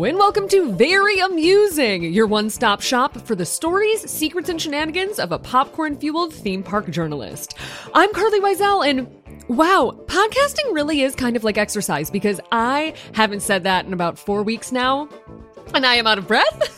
and welcome to Very Amusing, your one-stop shop for the stories, secrets, and shenanigans of a popcorn-fueled theme park journalist. I'm Carly Wiesel, and wow, podcasting really is kind of like exercise because I haven't said that in about 4 weeks now, and I am out of breath.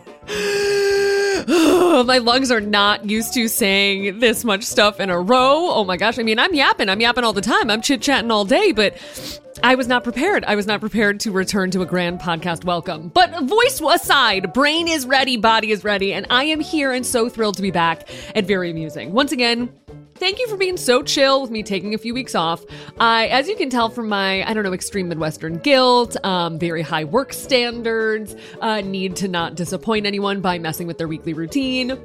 My lungs are not used to saying this much stuff in a row. Oh my gosh, I mean, I'm yapping all the time. I'm chit-chatting all day, but I was not prepared. I was not prepared to return to a grand podcast welcome. But voice aside, brain is ready, body is ready, and I am here and so thrilled to be back at Very Amusing. Once again, thank you for being so chill with me taking a few weeks off. As you can tell from my, extreme Midwestern guilt, very high work standards, need to not disappoint anyone by messing with their weekly routine.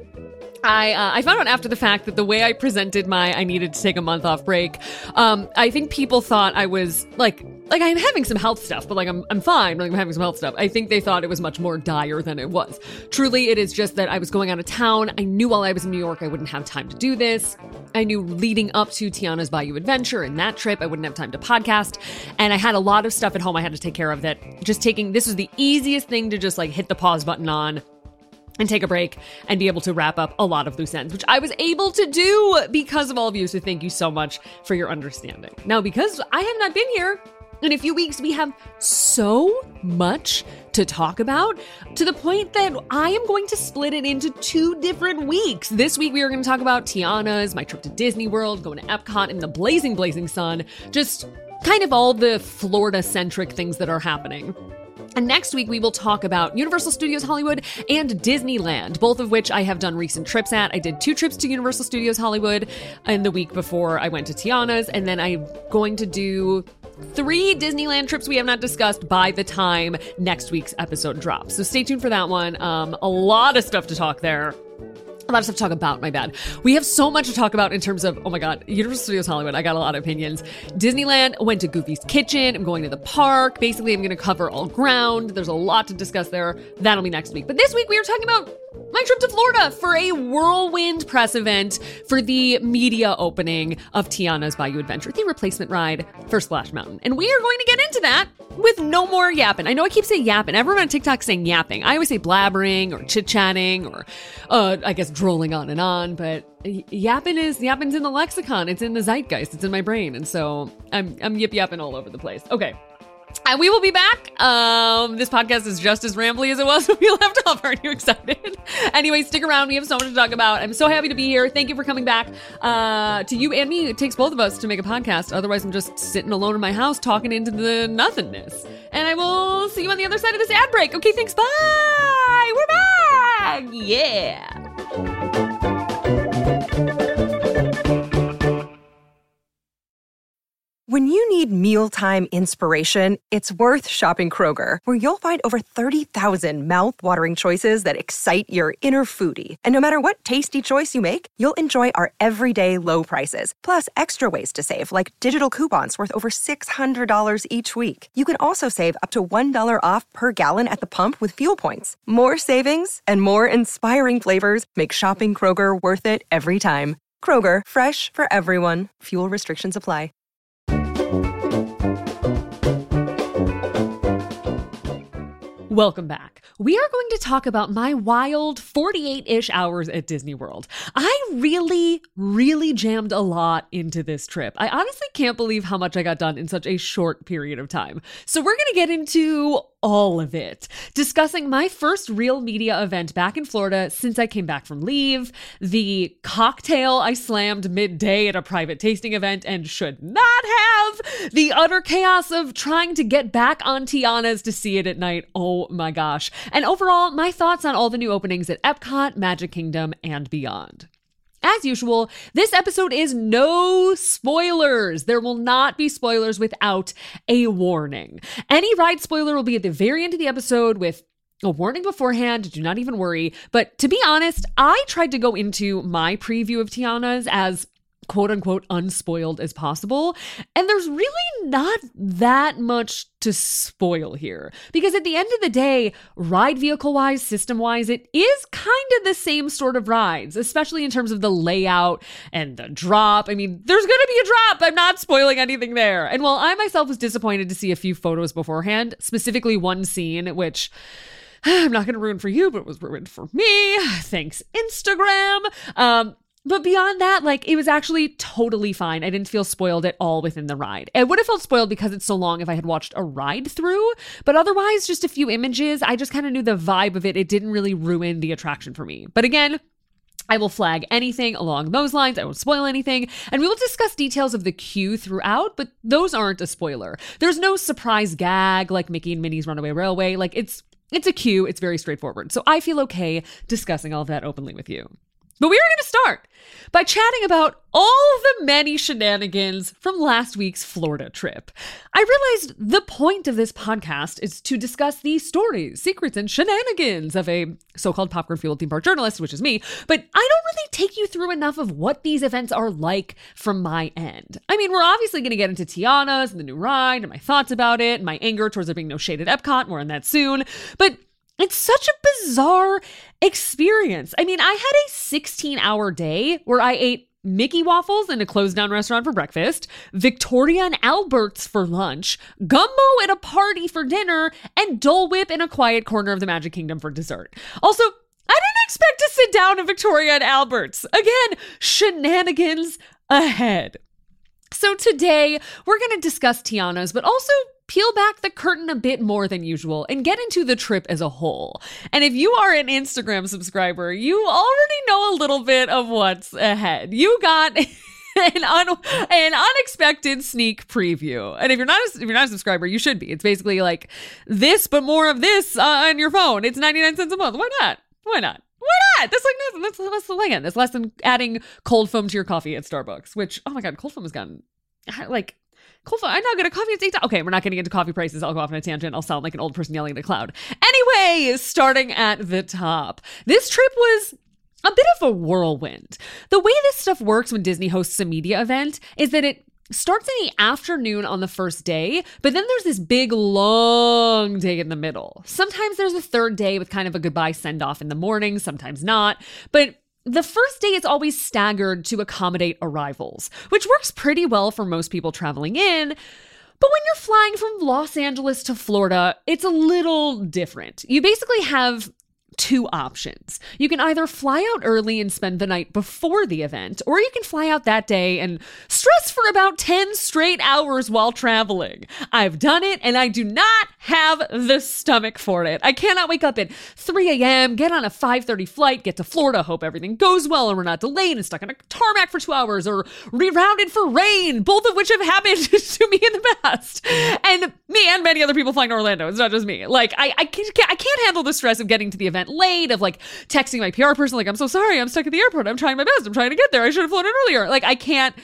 I found out after the fact that the way I presented I needed to take a month off break, I think people thought I was like I'm having some health stuff, but I'm fine, I'm having some health stuff. I think they thought it was much more dire than it was. Truly, it is just that I was going out of town. I knew while I was in New York, I wouldn't have time to do this. I knew leading up to Tiana's Bayou Adventure and that trip, I wouldn't have time to podcast. And I had a lot of stuff at home I had to take care of that this was the easiest thing to just hit the pause button on and take a break and be able to wrap up a lot of loose ends, which I was able to do because of all of you. So thank you so much for your understanding. Now, because I have not been here in a few weeks, we have so much to talk about to the point that I am going to split it into 2 different weeks. This week, we are going to talk about Tiana's, my trip to Disney World, going to Epcot in the blazing, blazing sun, just kind of all the Florida-centric things that are happening. And next week, we will talk about Universal Studios Hollywood and Disneyland, both of which I have done recent trips at. I did 2 trips to Universal Studios Hollywood in the week before I went to Tiana's, and then I'm going to do 3 Disneyland trips we have not discussed by the time next week's episode drops. So stay tuned for that one. A lot of stuff to talk there. A lot of stuff to talk about, my bad. We have so much to talk about in terms of, oh my God, Universal Studios Hollywood, I got a lot of opinions. Disneyland, went to Goofy's Kitchen, I'm going to the park. Basically, I'm going to cover all ground. There's a lot to discuss there. That'll be next week. But this week, we are talking about my trip to Florida for a whirlwind press event for the media opening of Tiana's Bayou Adventure, the replacement ride for Splash Mountain. And we are going to get into that with no more yapping. I know I keep saying yapping. Everyone on TikTok saying yapping. I always say blabbering or chit-chatting or, I guess, drooling on, but yapping's in the lexicon. It's in the zeitgeist. It's in my brain. And so I'm yip-yapping all over the place. Okay. And we will be back. This podcast is just as rambly as it was when we left off. Aren't you excited? Anyway, stick around. We have so much to talk about. I'm so happy to be here. Thank you for coming back. To you and me, it takes both of us to make a podcast. Otherwise, I'm just sitting alone in my house talking into the nothingness. And I will see you on the other side of this ad break. Okay, thanks. Bye. We're back. Yeah. When you need mealtime inspiration, it's worth shopping Kroger, where you'll find over 30,000 mouth-watering choices that excite your inner foodie. And no matter what tasty choice you make, you'll enjoy our everyday low prices, plus extra ways to save, like digital coupons worth over $600 each week. You can also save up to $1 off per gallon at the pump with fuel points. More savings and more inspiring flavors make shopping Kroger worth it every time. Kroger, fresh for everyone. Fuel restrictions apply. Welcome back. We are going to talk about my wild 48-ish hours at Disney World. I really, really jammed a lot into this trip. I honestly can't believe how much I got done in such a short period of time. So we're going to get into all of it, discussing my first real media event back in Florida since I came back from leave, the cocktail I slammed midday at a private tasting event and should not have, the utter chaos of trying to get back on Tiana's to see it at night. Oh my gosh. And overall, my thoughts on all the new openings at Epcot, Magic Kingdom, and beyond. As usual, this episode is no spoilers. There will not be spoilers without a warning. Any ride spoiler will be at the very end of the episode with a warning beforehand. Do not even worry. But to be honest, I tried to go into my preview of Tiana's as quote unquote unspoiled as possible. And there's really not that much to spoil here, because at the end of the day, ride vehicle wise, system wise, it is kind of the same sort of rides, especially in terms of the layout and the drop. I mean, there's going to be a drop. I'm not spoiling anything there. And while I myself was disappointed to see a few photos beforehand, specifically one scene, which I'm not going to ruin for you, but it was ruined for me. Thanks, Instagram. But beyond that, like, it was actually totally fine. I didn't feel spoiled at all within the ride. I would have felt spoiled because it's so long if I had watched a ride through, but otherwise, just a few images. I just kind of knew the vibe of it. It didn't really ruin the attraction for me. But again, I will flag anything along those lines. I won't spoil anything. And we will discuss details of the queue throughout, but those aren't a spoiler. There's no surprise gag like Mickey and Minnie's Runaway Railway. Like, it's a queue. It's very straightforward. So I feel okay discussing all of that openly with you. But we are going to start by chatting about all the many shenanigans from last week's Florida trip. I realized the point of this podcast is to discuss the stories, secrets, and shenanigans of a so-called popcorn-fueled theme park journalist, which is me, but I don't really take you through enough of what these events are like from my end. I mean, we're obviously going to get into Tiana's and the new ride and my thoughts about it and my anger towards there being no shade at Epcot. More on that soon. But it's such a bizarre experience. I mean, I had a 16-hour day where I ate Mickey waffles in a closed-down restaurant for breakfast, Victoria and Albert's for lunch, gumbo at a party for dinner, and Dole Whip in a quiet corner of the Magic Kingdom for dessert. Also, I didn't expect to sit down at Victoria and Albert's. Again, shenanigans ahead. So today, we're going to discuss Tiana's, but also peel back the curtain a bit more than usual and get into the trip as a whole. And if you are an Instagram subscriber, you already know a little bit of what's ahead. You got an unexpected sneak preview. And if you're not a subscriber, you should be. It's basically like this, but more of this on your phone. It's 99 cents a month. Why not? Why not? Why not? That's like that's the thing. That's less than adding cold foam to your coffee at Starbucks, which, oh my God, cold foam has gotten like cold foam. I'm not good at coffee. It's $8. Okay, we're not getting into coffee prices. I'll go off on a tangent. I'll sound like an old person yelling at a cloud. Anyway, starting at the top. This trip was a bit of a whirlwind. The way this stuff works when Disney hosts a media event is that it starts in the afternoon on the first day, but then there's this big, long day in the middle. Sometimes there's a third day with kind of a goodbye send-off in the morning, sometimes not. But the first day is always staggered to accommodate arrivals, which works pretty well for most people traveling in. But when you're flying from Los Angeles to Florida, it's a little different. You basically have two options. You can either fly out early and spend the night before the event, or you can fly out that day and stress for about 10 straight hours while traveling. I've done it, and I do not have the stomach for it. I cannot wake up at 3 a.m., get on a 5:30 flight, get to Florida, hope everything goes well and we're not delayed and stuck on a tarmac for 2 hours, or rerouted for rain, both of which have happened to me in the past. And me and many other people flying to Orlando. It's not just me. Like, I can't handle the stress of getting to the event late, of like texting my PR person, like, I'm so sorry, I'm stuck at the airport, I'm trying my best, I'm trying to get there, I should have flown in earlier. Like, I can't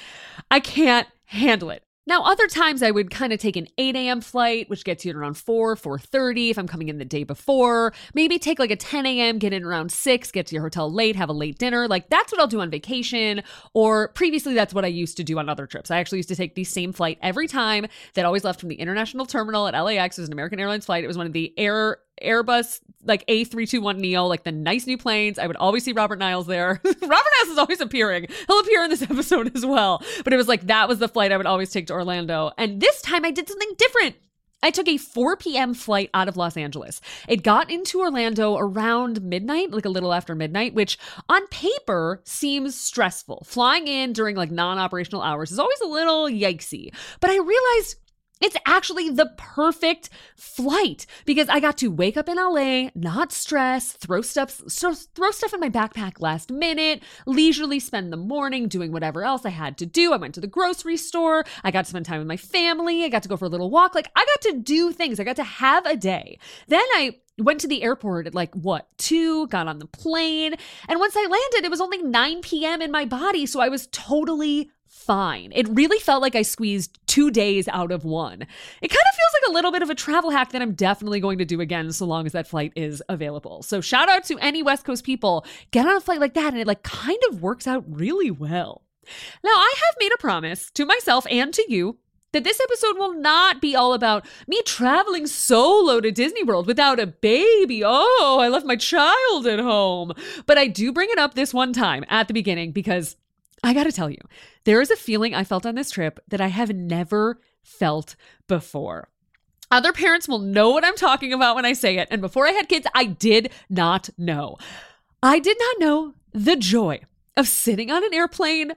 handle it. Now, other times I would kind of take an 8 a.m. flight, which gets you in around 4:30 if I'm coming in the day before. Maybe take like a 10 a.m., get in around 6, get to your hotel late, have a late dinner. Like, that's what I'll do on vacation. Or previously, that's what I used to do on other trips. I actually used to take the same flight every time that always left from the international terminal at LAX. It was an American Airlines flight. It was one of the Airbus, like A321neo, like the nice new planes. I would always see Robert Niles there. Robert Niles is always appearing. He'll appear in this episode as well. But it was like, that was the flight I would always take to Orlando. And this time I did something different. I took a 4 p.m. flight out of Los Angeles. It got into Orlando around midnight, like a little after midnight, which on paper seems stressful. Flying in during like non-operational hours is always a little yikesy. But I realized it's actually the perfect flight because I got to wake up in LA, not stress, throw stuff in my backpack last minute, leisurely spend the morning doing whatever else I had to do. I went to the grocery store. I got to spend time with my family. I got to go for a little walk. Like, I got to do things. I got to have a day. Then I went to the airport at 2, got on the plane. And once I landed, it was only 9 p.m. in my body. So I was totally fine. It really felt like I squeezed 2 days out of one. It kind of feels like a little bit of a travel hack that I'm definitely going to do again so long as that flight is available. So shout out to any West Coast people. Get on a flight like that and it kind of works out really well. Now, I have made a promise to myself and to you that this episode will not be all about me traveling solo to Disney World without a baby. Oh, I left my child at home. But I do bring it up this one time at the beginning because I gotta tell you, there is a feeling I felt on this trip that I have never felt before. Other parents will know what I'm talking about when I say it. And before I had kids, I did not know. I did not know the joy of sitting on an airplane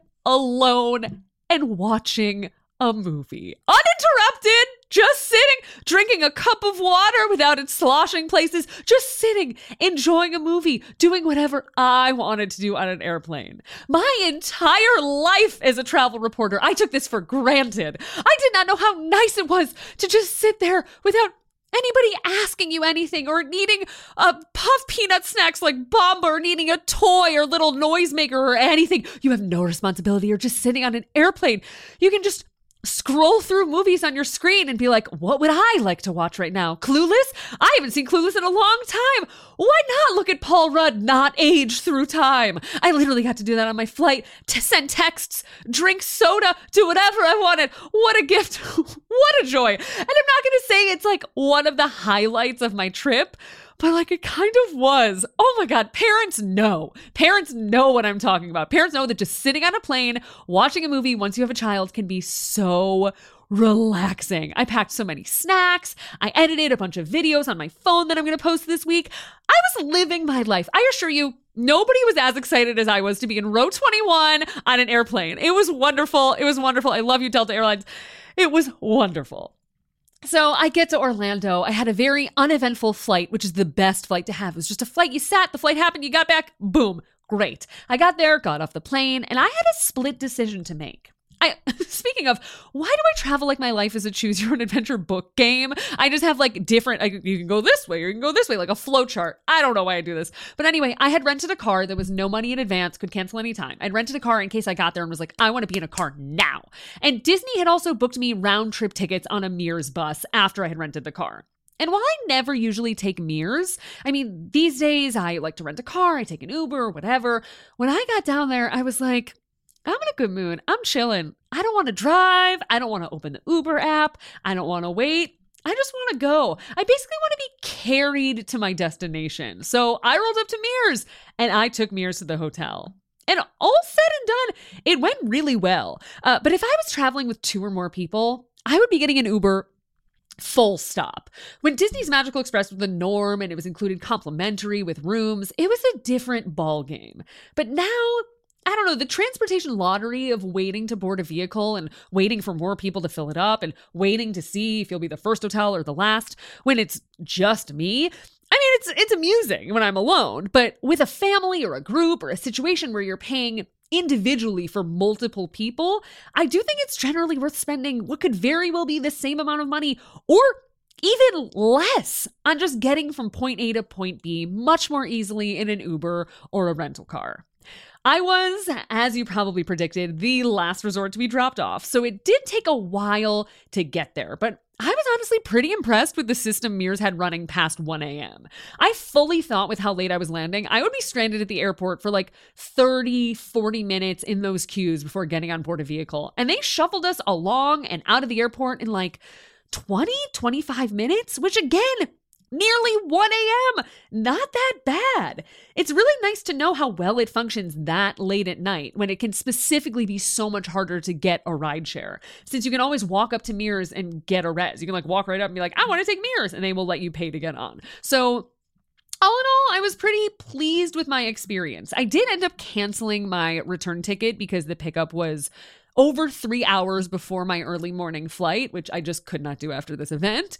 alone and watching a movie. Uninterrupted, just sitting, drinking a cup of water without it sloshing places, just sitting, enjoying a movie, doing whatever I wanted to do on an airplane. My entire life as a travel reporter, I took this for granted. I did not know how nice it was to just sit there without anybody asking you anything or needing puff peanut snacks like Bomba or needing a toy or little noisemaker or anything. You have no responsibility. You're just sitting on an airplane. You can just scroll through movies on your screen and be like, what would I like to watch right now? Clueless? I haven't seen Clueless in a long time. Why not look at Paul Rudd not age through time? I literally got to do that on my flight, to send texts, drink soda, do whatever I wanted. What a gift. What a joy. And I'm not going to say it's like one of the highlights of my trip, but like it kind of was. Oh my God, parents know. Parents know what I'm talking about. Parents know that just sitting on a plane, watching a movie once you have a child can be so relaxing. I packed so many snacks. I edited a bunch of videos on my phone that I'm going to post this week. I was living my life. I assure you, nobody was as excited as I was to be in row 21 on an airplane. It was wonderful. It was wonderful. I love you, Delta Airlines. It was wonderful. So I get to Orlando. I had a very uneventful flight, which is the best flight to have. It was just a flight. You sat, the flight happened, you got back, boom, great. I got there, got off the plane, and I had a split decision to make. Speaking of, why do I travel like my life is a choose your own adventure book game? I just have like different, you can go this way or you can go this way, like a flow chart. I don't know why I do this. But anyway, I had rented a car. There was no money in advance, could cancel anytime. I'd rented a car in case I got there and was like, I want to be in a car now. And Disney had also booked me round trip tickets on a Mears bus after I had rented the car. And while I never usually take Mears, I mean, these days I like to rent a car, I take an Uber, whatever. When I got down there, I was like, I'm in a good mood. I'm chilling. I don't want to drive. I don't want to open the Uber app. I don't want to wait. I just want to go. I basically want to be carried to my destination. So I rolled up to Mears and I took Mears to the hotel. And all said and done, it went really well. But if I was traveling with 2 or more people, I would be getting an Uber full stop. When Disney's Magical Express was the norm and it was included complimentary with rooms, it was a different ball game. But now, I don't know, the transportation lottery of waiting to board a vehicle and waiting for more people to fill it up and waiting to see if you'll be the first hotel or the last when it's just me. I mean, it's amusing when I'm alone, but with a family or a group or a situation where you're paying individually for multiple people, I do think it's generally worth spending what could very well be the same amount of money or even less on just getting from point A to point B much more easily in an Uber or a rental car. I was, as you probably predicted, the last resort to be dropped off, so it did take a while to get there, but I was honestly pretty impressed with the system Mears had running past 1 a.m. I fully thought with how late I was landing, I would be stranded at the airport for like 30, 40 minutes in those queues before getting on board a vehicle, and they shuffled us along and out of the airport in like 20, 25 minutes, which again, nearly 1 a.m. Not that bad. It's really nice to know how well it functions that late at night when it can specifically be so much harder to get a rideshare. Since you can always walk up to Mears and get a res. You can like walk right up and be like, I want to take Mears, and they will let you pay to get on. So all in all, I was pretty pleased with my experience. I did end up canceling my return ticket because the pickup was over 3 hours before my early morning flight, which I just could not do after this event.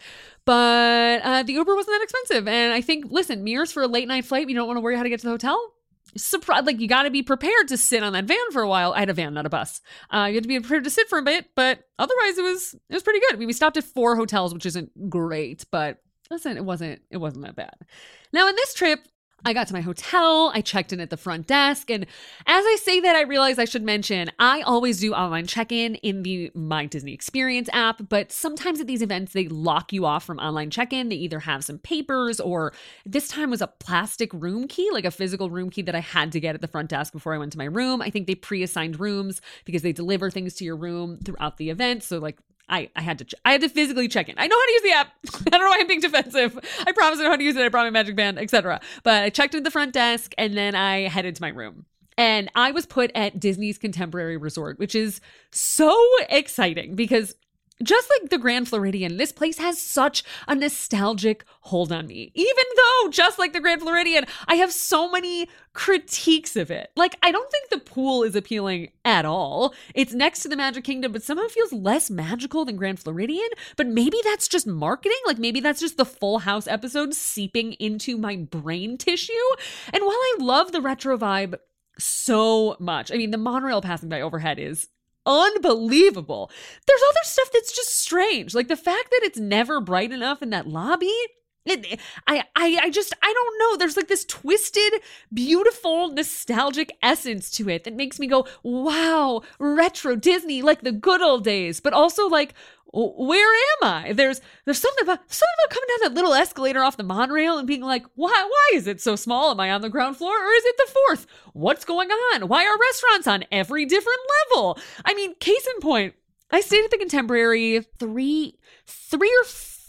But the Uber wasn't that expensive. And I think, listen, Mears for a late night flight, you don't want to worry how to get to the hotel. Like you got to be prepared to sit on that van for a while. I had a van, not a bus. You had to be prepared to sit for a bit, but otherwise it was pretty good. I mean, we stopped at 4 hotels, which isn't great, but listen, it wasn't that bad. Now in this trip, I got to my hotel, I checked in at the front desk, and as I say that, I realize I should mention, I always do online check-in in the My Disney Experience app, but sometimes at these events, they lock you off from online check-in. They either have some papers, or this time was a plastic room key, like a physical room key that I had to get at the front desk before I went to my room. I think they pre-assigned rooms because they deliver things to your room throughout the event, so like, I had to physically check in. I know how to use the app. I don't know why I'm being defensive. I promise I know how to use it. I brought my Magic Band, etc. But I checked in at the front desk and then I headed to my room. And I was put at Disney's Contemporary Resort, which is so exciting because just like the Grand Floridian, this place has such a nostalgic hold on me. Even though, just like the Grand Floridian, I have so many critiques of it. Like, I don't think the pool is appealing at all. It's next to the Magic Kingdom, but somehow feels less magical than Grand Floridian. But maybe that's just marketing. Like, maybe that's just the Full House episode seeping into my brain tissue. And while I love the retro vibe so much, I mean, the monorail passing by overhead is unbelievable. There's other stuff that's just strange. Like the fact that it's never bright enough in that lobby. I don't know. There's like this twisted, beautiful, nostalgic essence to it that makes me go, wow, retro Disney, like the good old days. But also like, where am I? There's something about coming down that little escalator off the monorail and being like, why is it so small? Am I on the ground floor or is it the fourth? What's going on? Why are restaurants on every different level? I mean, case in point, I stayed at the Contemporary three or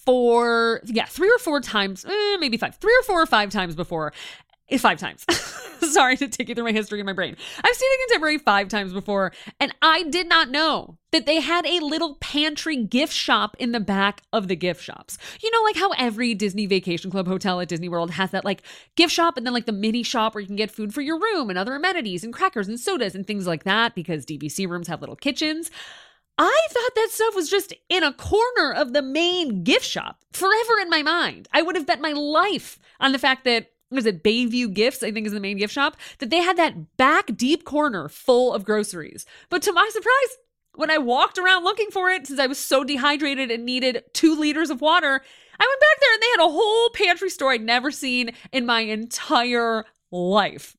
four times, maybe five, 3 or 4 or 5 times before. 5 times. Sorry to take you through my history in my brain. I've stayed at Contemporary 5 times before, and I did not know that they had a little pantry gift shop in the back of the gift shops. You know, like how every Disney Vacation Club hotel at Disney World has that like gift shop and then like the mini shop where you can get food for your room and other amenities and crackers and sodas and things like that because DVC rooms have little kitchens. I thought that stuff was just in a corner of the main gift shop forever in my mind. I would have bet my life on the fact that, was it Bayview Gifts, I think is the main gift shop, that they had that back deep corner full of groceries. But to my surprise, when I walked around looking for it, since I was so dehydrated and needed 2 liters of water, I went back there and they had a whole pantry store I'd never seen in my entire life.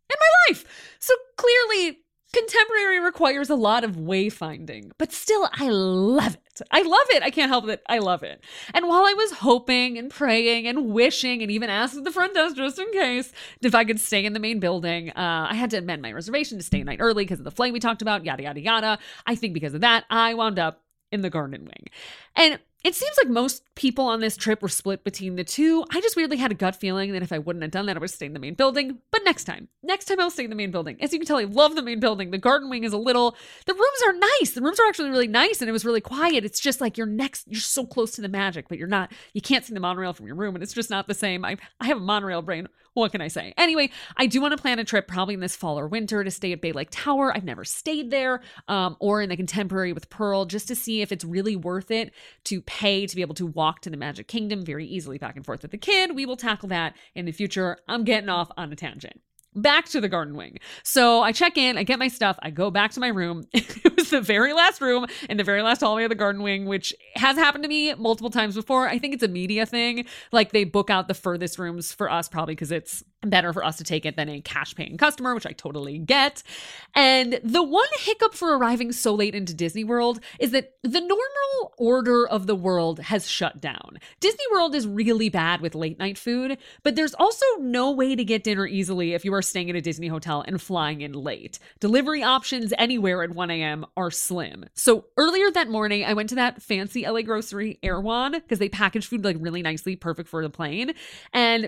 So clearly, Contemporary requires a lot of wayfinding, but still, I love it. I can't help it. I love it. And while I was hoping and praying and wishing and even asked at the front desk just in case if I could stay in the main building, I had to amend my reservation to stay a night early because of the flight we talked about, yada, yada, yada. I think because of that, I wound up in the Garden Wing. And it seems like most people on this trip were split between the two. I just weirdly had a gut feeling that if I wouldn't have done that, I would stay in the main building. But next time I'll stay in the main building. As you can tell, I love the main building. The Garden Wing is the rooms are nice. The rooms are actually really nice and it was really quiet. It's just like you're so close to the magic, but you can't see the monorail from your room and it's just not the same. I have a monorail brain. What can I say? Anyway, I do want to plan a trip probably in this fall or winter to stay at Bay Lake Tower. I've never stayed there, or in the Contemporary with Pearl, just to see if it's really worth it to pay to be able to walk to the Magic Kingdom very easily back and forth with the kid. We will tackle that in the future. I'm getting off on a tangent. Back to the Garden Wing. So I check in, I get my stuff, I go back to my room. It was the very last room in the very last hallway of the Garden Wing, which has happened to me multiple times before. I think it's a media thing. Like they book out the furthest rooms for us probably because it's better for us to take it than a cash paying customer, which I totally get. And the one hiccup for arriving so late into Disney World is that the normal order of the world has shut down. Disney World is really bad with late night food, but there's also no way to get dinner easily if you are staying at a Disney hotel and flying in late. Delivery options anywhere at 1 a.m. are slim. So earlier that morning, I went to that fancy LA grocery, Erewhon, because they package food like really nicely, perfect for the plane. And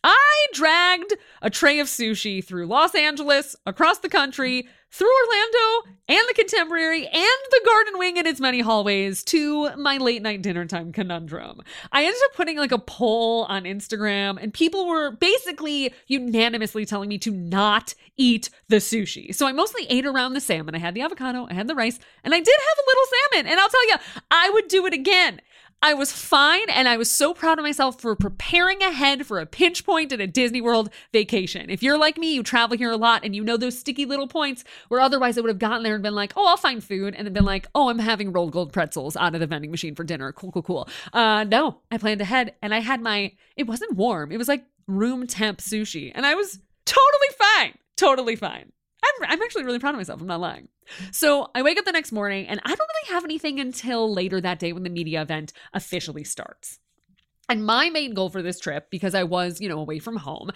I dragged a tray of sushi through Los Angeles, across the country, through Orlando, and the Contemporary, and the Garden Wing and its many hallways to my late night dinner time conundrum. I ended up putting like a poll on Instagram, and people were basically unanimously telling me to not eat the sushi. So I mostly ate around the salmon. I had the avocado, I had the rice, and I did have a little salmon. And I'll tell you, I would do it again. I was fine, and I was so proud of myself for preparing ahead for a pinch point at a Disney World vacation. If you're like me, you travel here a lot, and you know those sticky little points where otherwise I would have gotten there and been like, oh, I'll find food, and then been like, oh, I'm having rolled gold pretzels out of the vending machine for dinner. Cool. No, I planned ahead, and I had it wasn't warm. It was like room temp sushi. And I was totally fine. Totally fine. I'm actually really proud of myself. I'm not lying. So I wake up the next morning and I don't really have anything until later that day when the media event officially starts. And my main goal for this trip, because I was, away from home,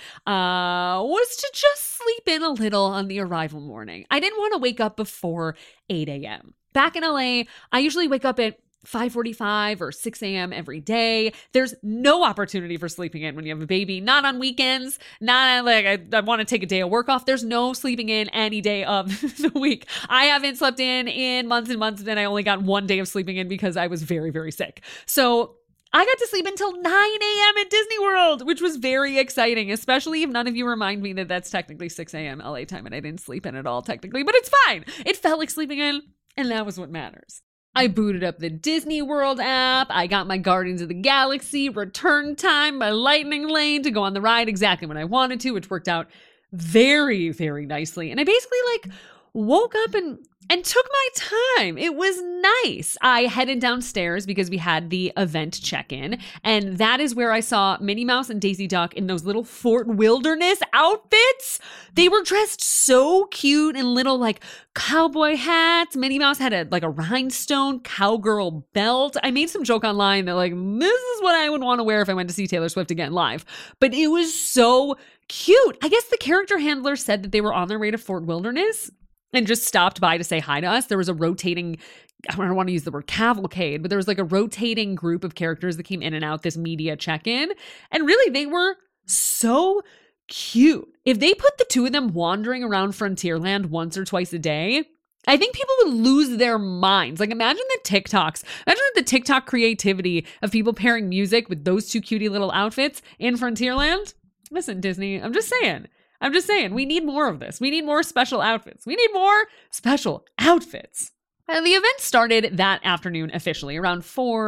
was to just sleep in a little on the arrival morning. I didn't want to wake up before 8 a.m. Back in LA, I usually wake up at 5:45 or 6 a.m. every day. There's no opportunity for sleeping in when you have a baby, not on weekends, not like I want to take a day of work off. There's no sleeping in any day of the week. I haven't slept in months and months, and I only got one day of sleeping in because I was very, very sick. So I got to sleep until 9 a.m. at Disney World, which was very exciting, especially if none of you remind me that that's technically 6 a.m. LA time and I didn't sleep in at all technically, but it's fine. It felt like sleeping in, and that was what matters. I booted up the Disney World app. I got my Guardians of the Galaxy return time, my lightning lane to go on the ride exactly when I wanted to, which worked out very, very nicely. And I basically woke up and took my time. It was nice. I headed downstairs because we had the event check-in, and that is where I saw Minnie Mouse and Daisy Duck in those little Fort Wilderness outfits. They were dressed so cute in little cowboy hats. Minnie Mouse had a rhinestone cowgirl belt. I made some joke online that this is what I would want to wear if I went to see Taylor Swift again live. But it was so cute. I guess the character handler said that they were on their way to Fort Wilderness and just stopped by to say hi to us. There was a rotating, I don't want to use the word cavalcade, but there was a rotating group of characters that came in and out this media check-in. And really, they were so cute. If they put the two of them wandering around Frontierland once or twice a day, I think people would lose their minds. Imagine the TikToks. Imagine the TikTok creativity of people pairing music with those two cutie little outfits in Frontierland. Listen, Disney, I'm just saying, we need more of this. We need more special outfits. And the event started that afternoon officially around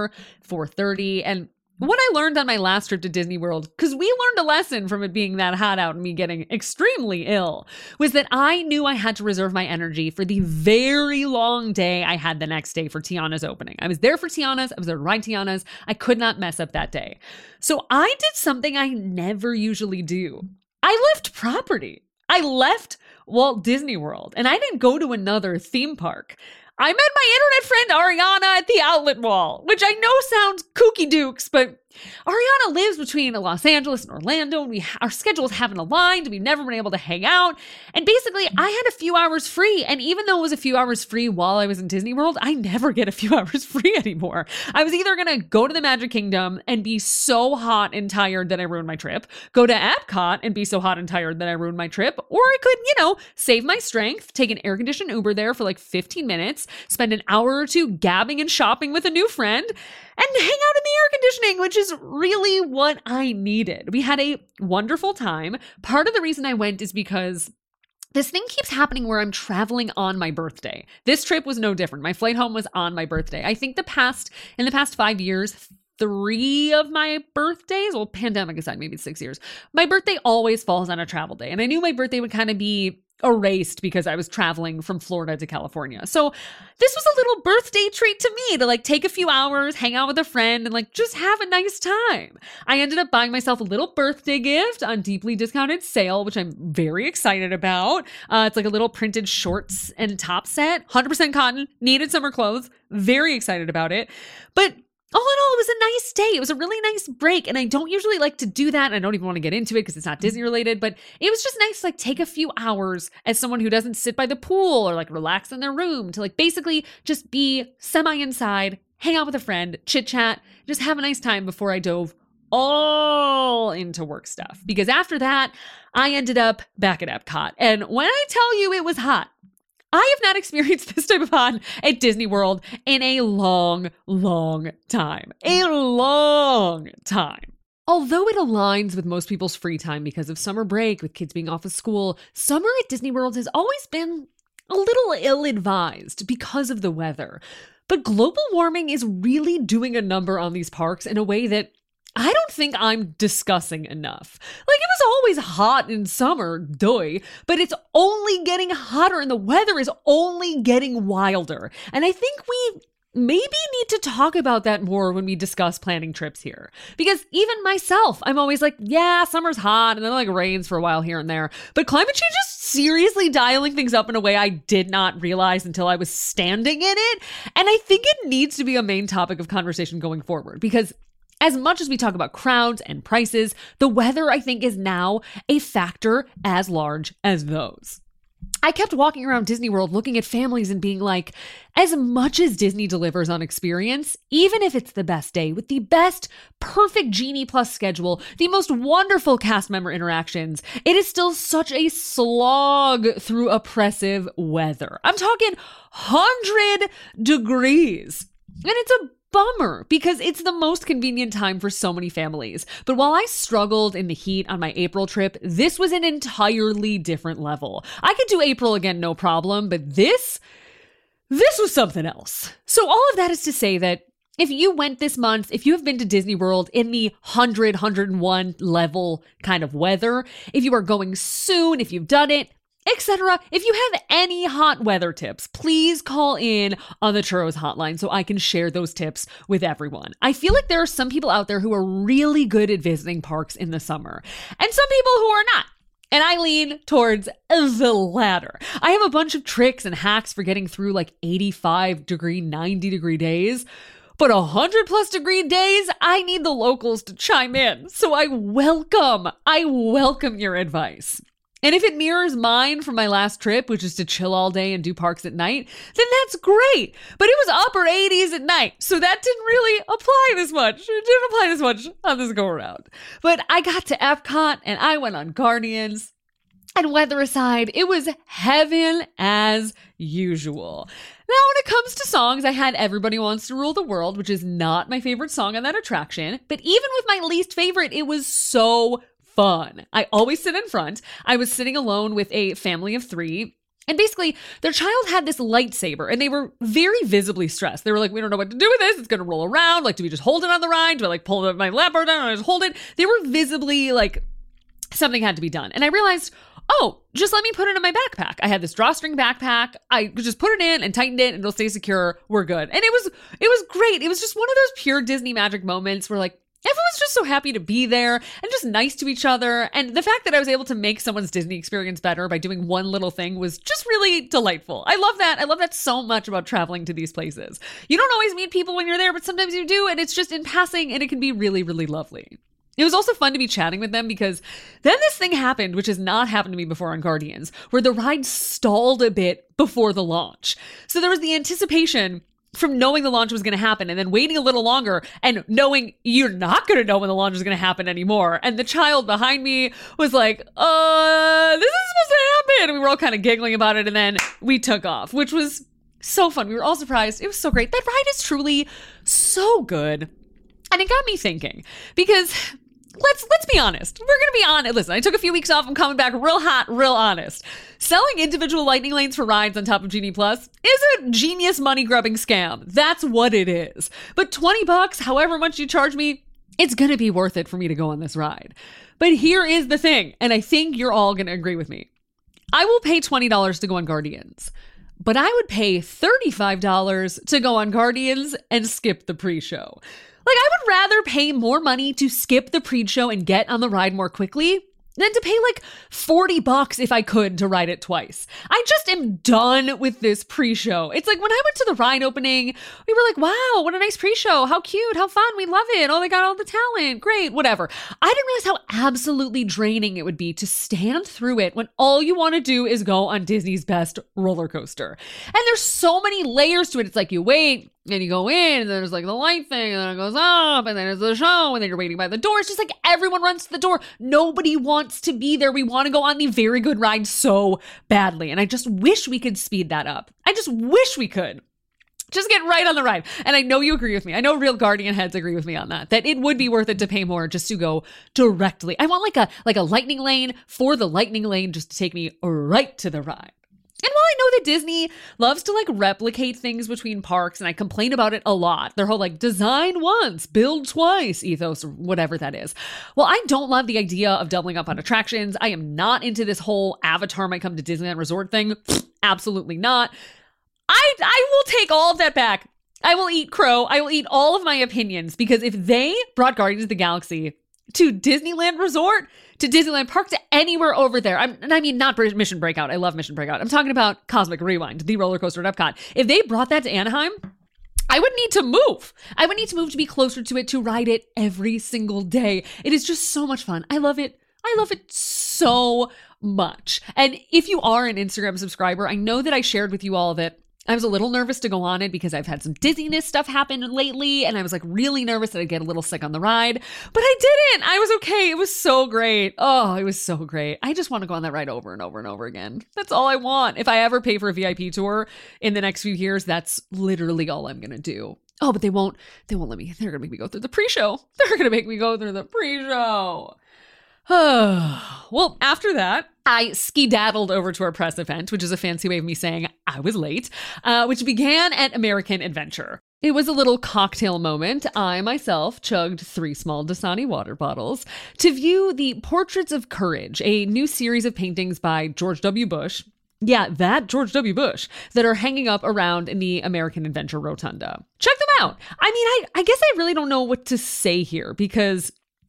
4:30. And what I learned on my last trip to Disney World, because we learned a lesson from it being that hot out and me getting extremely ill, was that I knew I had to reserve my energy for the very long day I had the next day for Tiana's opening. I was there for Tiana's. I was there to ride Tiana's. I could not mess up that day. So I did something I never usually do. I left property. I left Walt Disney World, and I didn't go to another theme park. I met my internet friend Ariana at the Outlet Mall, which I know sounds kooky dukes, but Ariana lives between Los Angeles and Orlando, and our schedules haven't aligned. We've never been able to hang out. And basically, I had a few hours free. And even though it was a few hours free while I was in Disney World, I never get a few hours free anymore. I was either going to go to the Magic Kingdom and be so hot and tired that I ruined my trip, go to Epcot and be so hot and tired that I ruined my trip, or I could, save my strength, take an air-conditioned Uber there for 15 minutes, spend an hour or two gabbing and shopping with a new friend, and hang out in the air conditioning, which is really what I needed. We had a wonderful time. Part of the reason I went is because this thing keeps happening where I'm traveling on my birthday. This trip was no different. My flight home was on my birthday. I think in the past 5 years, 3 of my birthdays, well, pandemic aside, maybe 6 years, my birthday always falls on a travel day. And I knew my birthday would kind of be erased because I was traveling from Florida to California. So this was a little birthday treat to me to take a few hours, hang out with a friend, and just have a nice time. I ended up buying myself a little birthday gift on deeply discounted sale, which I'm very excited about. It's a little printed shorts and top set, 100% cotton, needed summer clothes. Very excited about it. But all in all, it was a nice day. It was a really nice break. And I don't usually like to do that. And I don't even want to get into it because it's not Disney related, but it was just nice to take a few hours as someone who doesn't sit by the pool or relax in their room to basically just be semi inside, hang out with a friend, chit chat, just have a nice time before I dove all into work stuff. Because after that, I ended up back at Epcot. And when I tell you it was hot, I have not experienced this type of hot at Disney World in a long, long time. Although it aligns with most people's free time because of summer break, with kids being off of school, summer at Disney World has always been a little ill-advised because of the weather. But global warming is really doing a number on these parks in a way that I don't think I'm discussing enough. It was always hot in summer, but it's only getting hotter and the weather is only getting wilder. And I think we maybe need to talk about that more when we discuss planning trips here. Because even myself, I'm always like, yeah, summer's hot and then like rains for a while here and there. But climate change is seriously dialing things up in a way I did not realize until I was standing in it. And I think it needs to be a main topic of conversation going forward, because as much as we talk about crowds and prices, the weather, I think, is now a factor as large as those. I kept walking around Disney World looking at families and being like, as much as Disney delivers on experience, even if it's the best day with the best perfect Genie Plus schedule, the most wonderful cast member interactions, it is still such a slog through oppressive weather. I'm talking 100 degrees. And it's a bummer because it's the most convenient time for so many families. But while I struggled in the heat on my April trip, this was an entirely different level. I could do April again, no problem, but this was something else. So all of that is to say that if you went this month, if you have been to Disney World in the 100, 101 level kind of weather, if you are going soon, if you've done it, etc. If you have any hot weather tips, please call in on the Churros hotline so I can share those tips with everyone. I feel like there are some people out there who are really good at visiting parks in the summer, and some people who are not. And I lean towards the latter. I have a bunch of tricks and hacks for getting through like 85 degree, 90 degree days. But 100+ degree days, I need the locals to chime in. So I welcome your advice. And if it mirrors mine from my last trip, which is to chill all day and do parks at night, then that's great. But it was upper 80s at night, so that didn't really apply this much. It didn't apply this much on this go around. But I got to Epcot and I went on Guardians. And weather aside, it was heaven as usual. Now, when it comes to songs, I had Everybody Wants to Rule the World, which is not my favorite song on that attraction. But even with my least favorite, it was so fun. I always sit in front. I was sitting alone with a family of 3. And basically, their child had this lightsaber and they were very visibly stressed. They were like, we don't know what to do with this. It's going to roll around. Like, do we just hold it on the ride? Do I like pull my leopard down and I just hold it? They were visibly like something had to be done. And I realized, oh, just let me put it in my backpack. I had this drawstring backpack. I just put it in and tightened it and it'll stay secure. We're good. And it was great. It was just one of those pure Disney magic moments where like, everyone's just so happy to be there and just nice to each other. And the fact that I was able to make someone's Disney experience better by doing one little thing was just really delightful. I love that. I love that so much about traveling to these places. You don't always meet people when you're there, but sometimes you do. And it's just in passing and it can be really, really lovely. It was also fun to be chatting with them because then this thing happened, which has not happened to me before on Guardians, where the ride stalled a bit before the launch. So there was the anticipation from knowing the launch was going to happen and then waiting a little longer and knowing you're not going to know when the launch is going to happen anymore. And the child behind me was like, this is supposed to happen. And we were all kind of giggling about it. And then we took off, which was so fun. We were all surprised. It was so great. That ride is truly so good. And it got me thinking because let's be honest. We're going to be honest. Listen, I took a few weeks off. I'm coming back real hot, real honest. Selling individual lightning lanes for rides on top of Genie Plus is a genius money-grubbing scam. That's what it is. But $20, however much you charge me, it's going to be worth it for me to go on this ride. But here is the thing, and I think you're all going to agree with me. I will pay $20 to go on Guardians, but I would pay $35 to go on Guardians and skip the pre-show. Like, I would rather pay more money to skip the pre-show and get on the ride more quickly than to pay like $40 if I could to ride it twice. I just am done with this pre-show. It's like when I went to the ride opening, we were like, wow, what a nice pre-show. How cute, how fun, we love it. Oh, they got all the talent, great, whatever. I didn't realize how absolutely draining it would be to stand through it when all you want to do is go on Disney's best roller coaster. And there's so many layers to it. It's like you wait, and you go in, and then there's like the light thing, and then it goes up, and then there's the show, and then you're waiting by the door. It's just like everyone runs to the door. Nobody wants to be there. We want to go on the very good ride so badly. And I just wish we could speed that up. I just wish we could. Just get right on the ride. And I know you agree with me. I know real Guardian heads agree with me on that it would be worth it to pay more just to go directly. I want like a lightning lane for the lightning lane just to take me right to the ride. And while I know that Disney loves to like replicate things between parks, and I complain about it a lot, their whole like design once, build twice ethos or whatever that is. Well, I don't love the idea of doubling up on attractions. I am not into this whole Avatar might come to Disneyland Resort thing. Absolutely not. I will take all of that back. I will eat crow. I will eat all of my opinions, because if they brought Guardians of the Galaxy to Disneyland Resort, to Disneyland Park, to anywhere over there, I mean, not Mission Breakout. I love Mission Breakout. I'm talking about Cosmic Rewind, the roller coaster at Epcot. If they brought that to Anaheim, I would need to move. I would need to move to be closer to it, to ride it every single day. It is just so much fun. I love it. I love it so much. And if you are an Instagram subscriber, I know that I shared with you all that I was a little nervous to go on it because I've had some dizziness stuff happen lately, and I was like really nervous that I'd get a little sick on the ride, but I didn't. I was okay. It was so great. Oh, it was so great. I just want to go on that ride over and over and over again. That's all I want. If I ever pay for a VIP tour in the next few years, that's literally all I'm going to do. Oh, but they won't let me. They're going to make me go through the pre-show. They're going to make me go through the pre-show. Well, after that, I skedaddled over to our press event, which is a fancy way of me saying I was late, which began at American Adventure. It was a little cocktail moment. I myself chugged 3 small Dasani water bottles to view the Portraits of Courage, a new series of paintings by George W. Bush. Yeah, that George W. Bush, that are hanging up around in the American Adventure Rotunda. Check them out. I mean, I guess I really don't know what to say here, because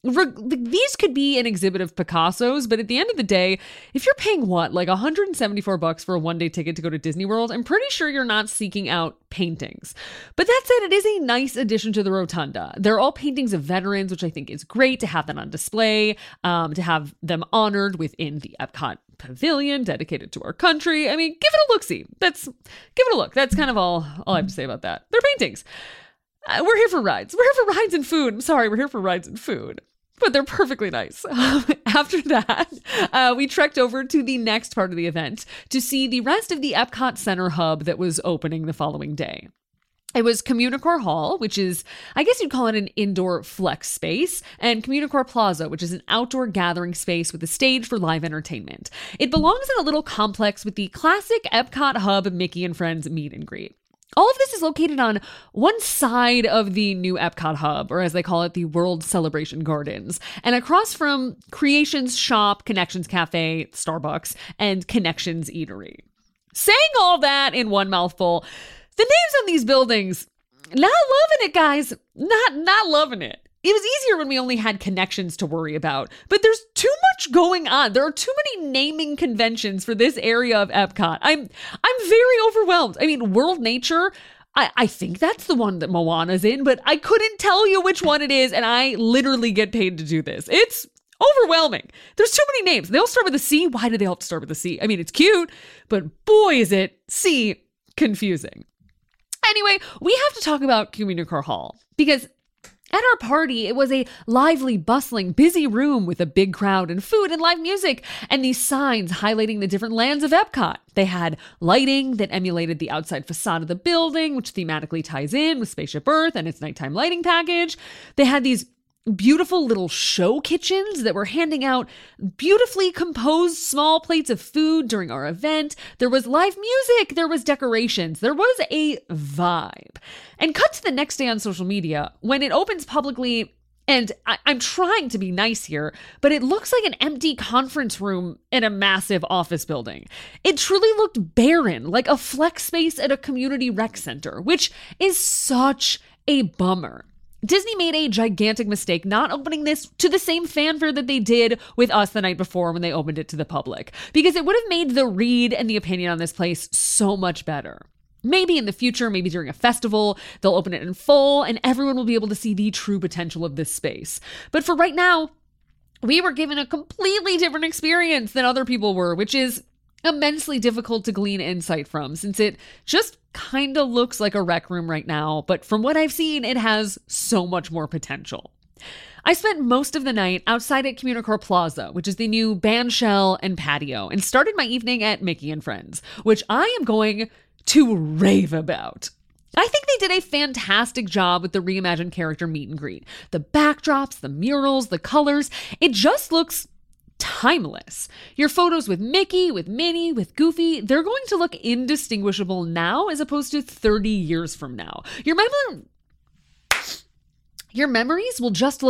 these could be an exhibit of Picasso's, but at the end of the day, if you're paying like $174 for a one-day ticket to go to Disney World, I'm pretty sure you're not seeking out paintings. But that said, it is a nice addition to the Rotunda. They're all paintings of veterans, which I think is great to have them on display, to have them honored within the Epcot pavilion dedicated to our country. I mean, give it a look-see. Give it a look. That's kind of all I have to say about that. They're paintings. We're here for rides. We're here for rides and food. I'm sorry, we're here for rides and food. But they're perfectly nice. After that, we trekked over to the next part of the event to see the rest of the Epcot Center hub that was opening the following day. It was Communicore Hall, which is, I guess you'd call it an indoor flex space, and Communicore Plaza, which is an outdoor gathering space with a stage for live entertainment. It belongs in a little complex with the classic Epcot hub Mickey and Friends meet and greet. All of this is located on one side of the new Epcot hub, or as they call it, the World Celebration Gardens, and across from Creations Shop, Connections Cafe, Starbucks, and Connections Eatery. Saying all that in one mouthful, the names on these buildings, not loving it, guys. Not loving it. It was easier when we only had Connections to worry about, but there's too much going on. There are too many naming conventions for this area of Epcot. I'm very overwhelmed. I mean, World Nature, I think that's the one that Moana's in, but I couldn't tell you which one it is, and I literally get paid to do this. It's overwhelming. There's too many names. They all start with a C. Why do they all have to start with a C? I mean, it's cute, but boy, is it C confusing. Anyway, we have to talk about Communicore Hall, because at our party, it was a lively, bustling, busy room with a big crowd and food and live music, and these signs highlighting the different lands of Epcot. They had lighting that emulated the outside facade of the building, which thematically ties in with Spaceship Earth and its nighttime lighting package. They had these beautiful little show kitchens that were handing out beautifully composed small plates of food during our event. There was live music, there was decorations, there was a vibe. And cut to the next day on social media, when it opens publicly, and I'm trying to be nice here, but it looks like an empty conference room in a massive office building. It truly looked barren, like a flex space at a community rec center, which is such a bummer. Disney made a gigantic mistake not opening this to the same fanfare that they did with us the night before when they opened it to the public, because it would have made the read and the opinion on this place so much better. Maybe in the future, maybe during a festival, they'll open it in full and everyone will be able to see the true potential of this space. But for right now, we were given a completely different experience than other people were, which is immensely difficult to glean insight from, since it just kind of looks like a rec room right now, but from what I've seen, it has so much more potential. I spent most of the night outside at Communicore Plaza, which is the new bandshell and patio, and started my evening at Mickey and Friends, which I am going to rave about. I think they did a fantastic job with the reimagined character meet and greet. The backdrops, the murals, the colors, it just looks timeless. Your photos with Mickey, with Minnie, with Goofy, they're going to look indistinguishable now as opposed to 30 years from now. Your memories will just look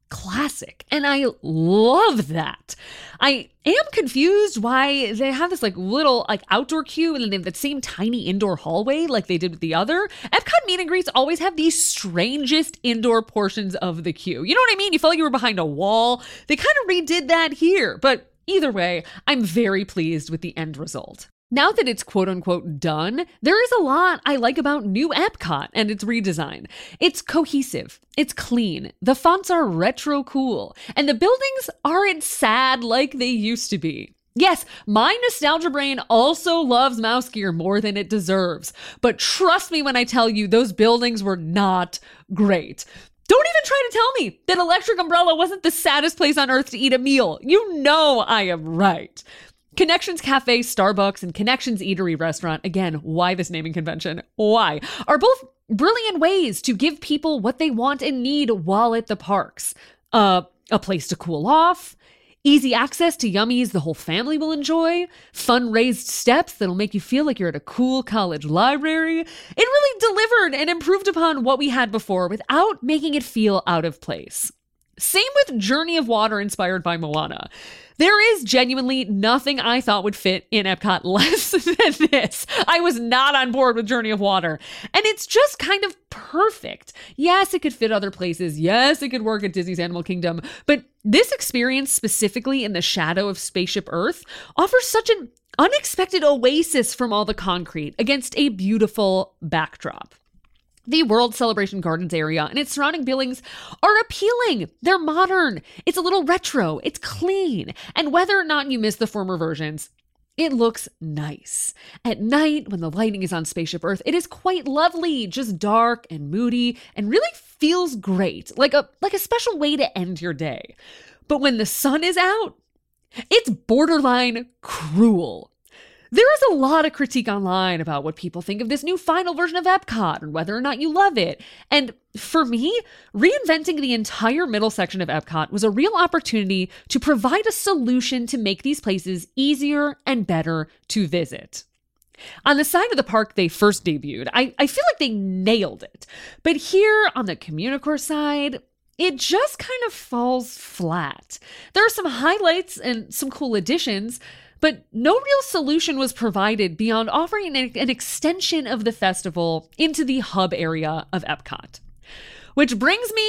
classic. And I love that. I am confused why they have this little outdoor queue and then they have that same tiny indoor hallway like they did with the other. Epcot meet and greets always have the strangest indoor portions of the queue. You know what I mean? You felt like you were behind a wall. They kind of redid that here, but either way, I'm very pleased with the end result. Now that it's quote unquote done, there is a lot I like about new Epcot and its redesign. It's cohesive, it's clean, the fonts are retro cool, and the buildings aren't sad like they used to be. Yes, my nostalgia brain also loves Mouse Gear more than it deserves, but trust me when I tell you those buildings were not great. Don't even try to tell me that Electric Umbrella wasn't the saddest place on earth to eat a meal. You know I am right. Connections Cafe, Starbucks, and Connections Eatery Restaurant, again, why this naming convention? Why? Are both brilliant ways to give people what they want and need while at the parks. A place to cool off, easy access to yummies the whole family will enjoy, fun raised steps that'll make you feel like you're at a cool college library. It really delivered and improved upon what we had before without making it feel out of place. Same with Journey of Water inspired by Moana. There is genuinely nothing I thought would fit in Epcot less than this. I was not on board with Journey of Water. And it's just kind of perfect. Yes, it could fit other places. Yes, it could work at Disney's Animal Kingdom. But this experience, specifically in the shadow of Spaceship Earth, offers such an unexpected oasis from all the concrete against a beautiful backdrop. The World Celebration Gardens area and its surrounding buildings are appealing. They're modern. It's a little retro. It's clean. And whether or not you miss the former versions, it looks nice. At night, when the lighting is on Spaceship Earth, it is quite lovely, just dark and moody, and really feels great, like a special way to end your day. But when the sun is out, it's borderline cruel. There is a lot of critique online about what people think of this new final version of Epcot and whether or not you love it. And for me, reinventing the entire middle section of Epcot was a real opportunity to provide a solution to make these places easier and better to visit. On the side of the park they first debuted, I feel like they nailed it. But here on the Communicore side, it just kind of falls flat. There are some highlights and some cool additions, but no real solution was provided beyond offering an extension of the festival into the hub area of Epcot. Which brings me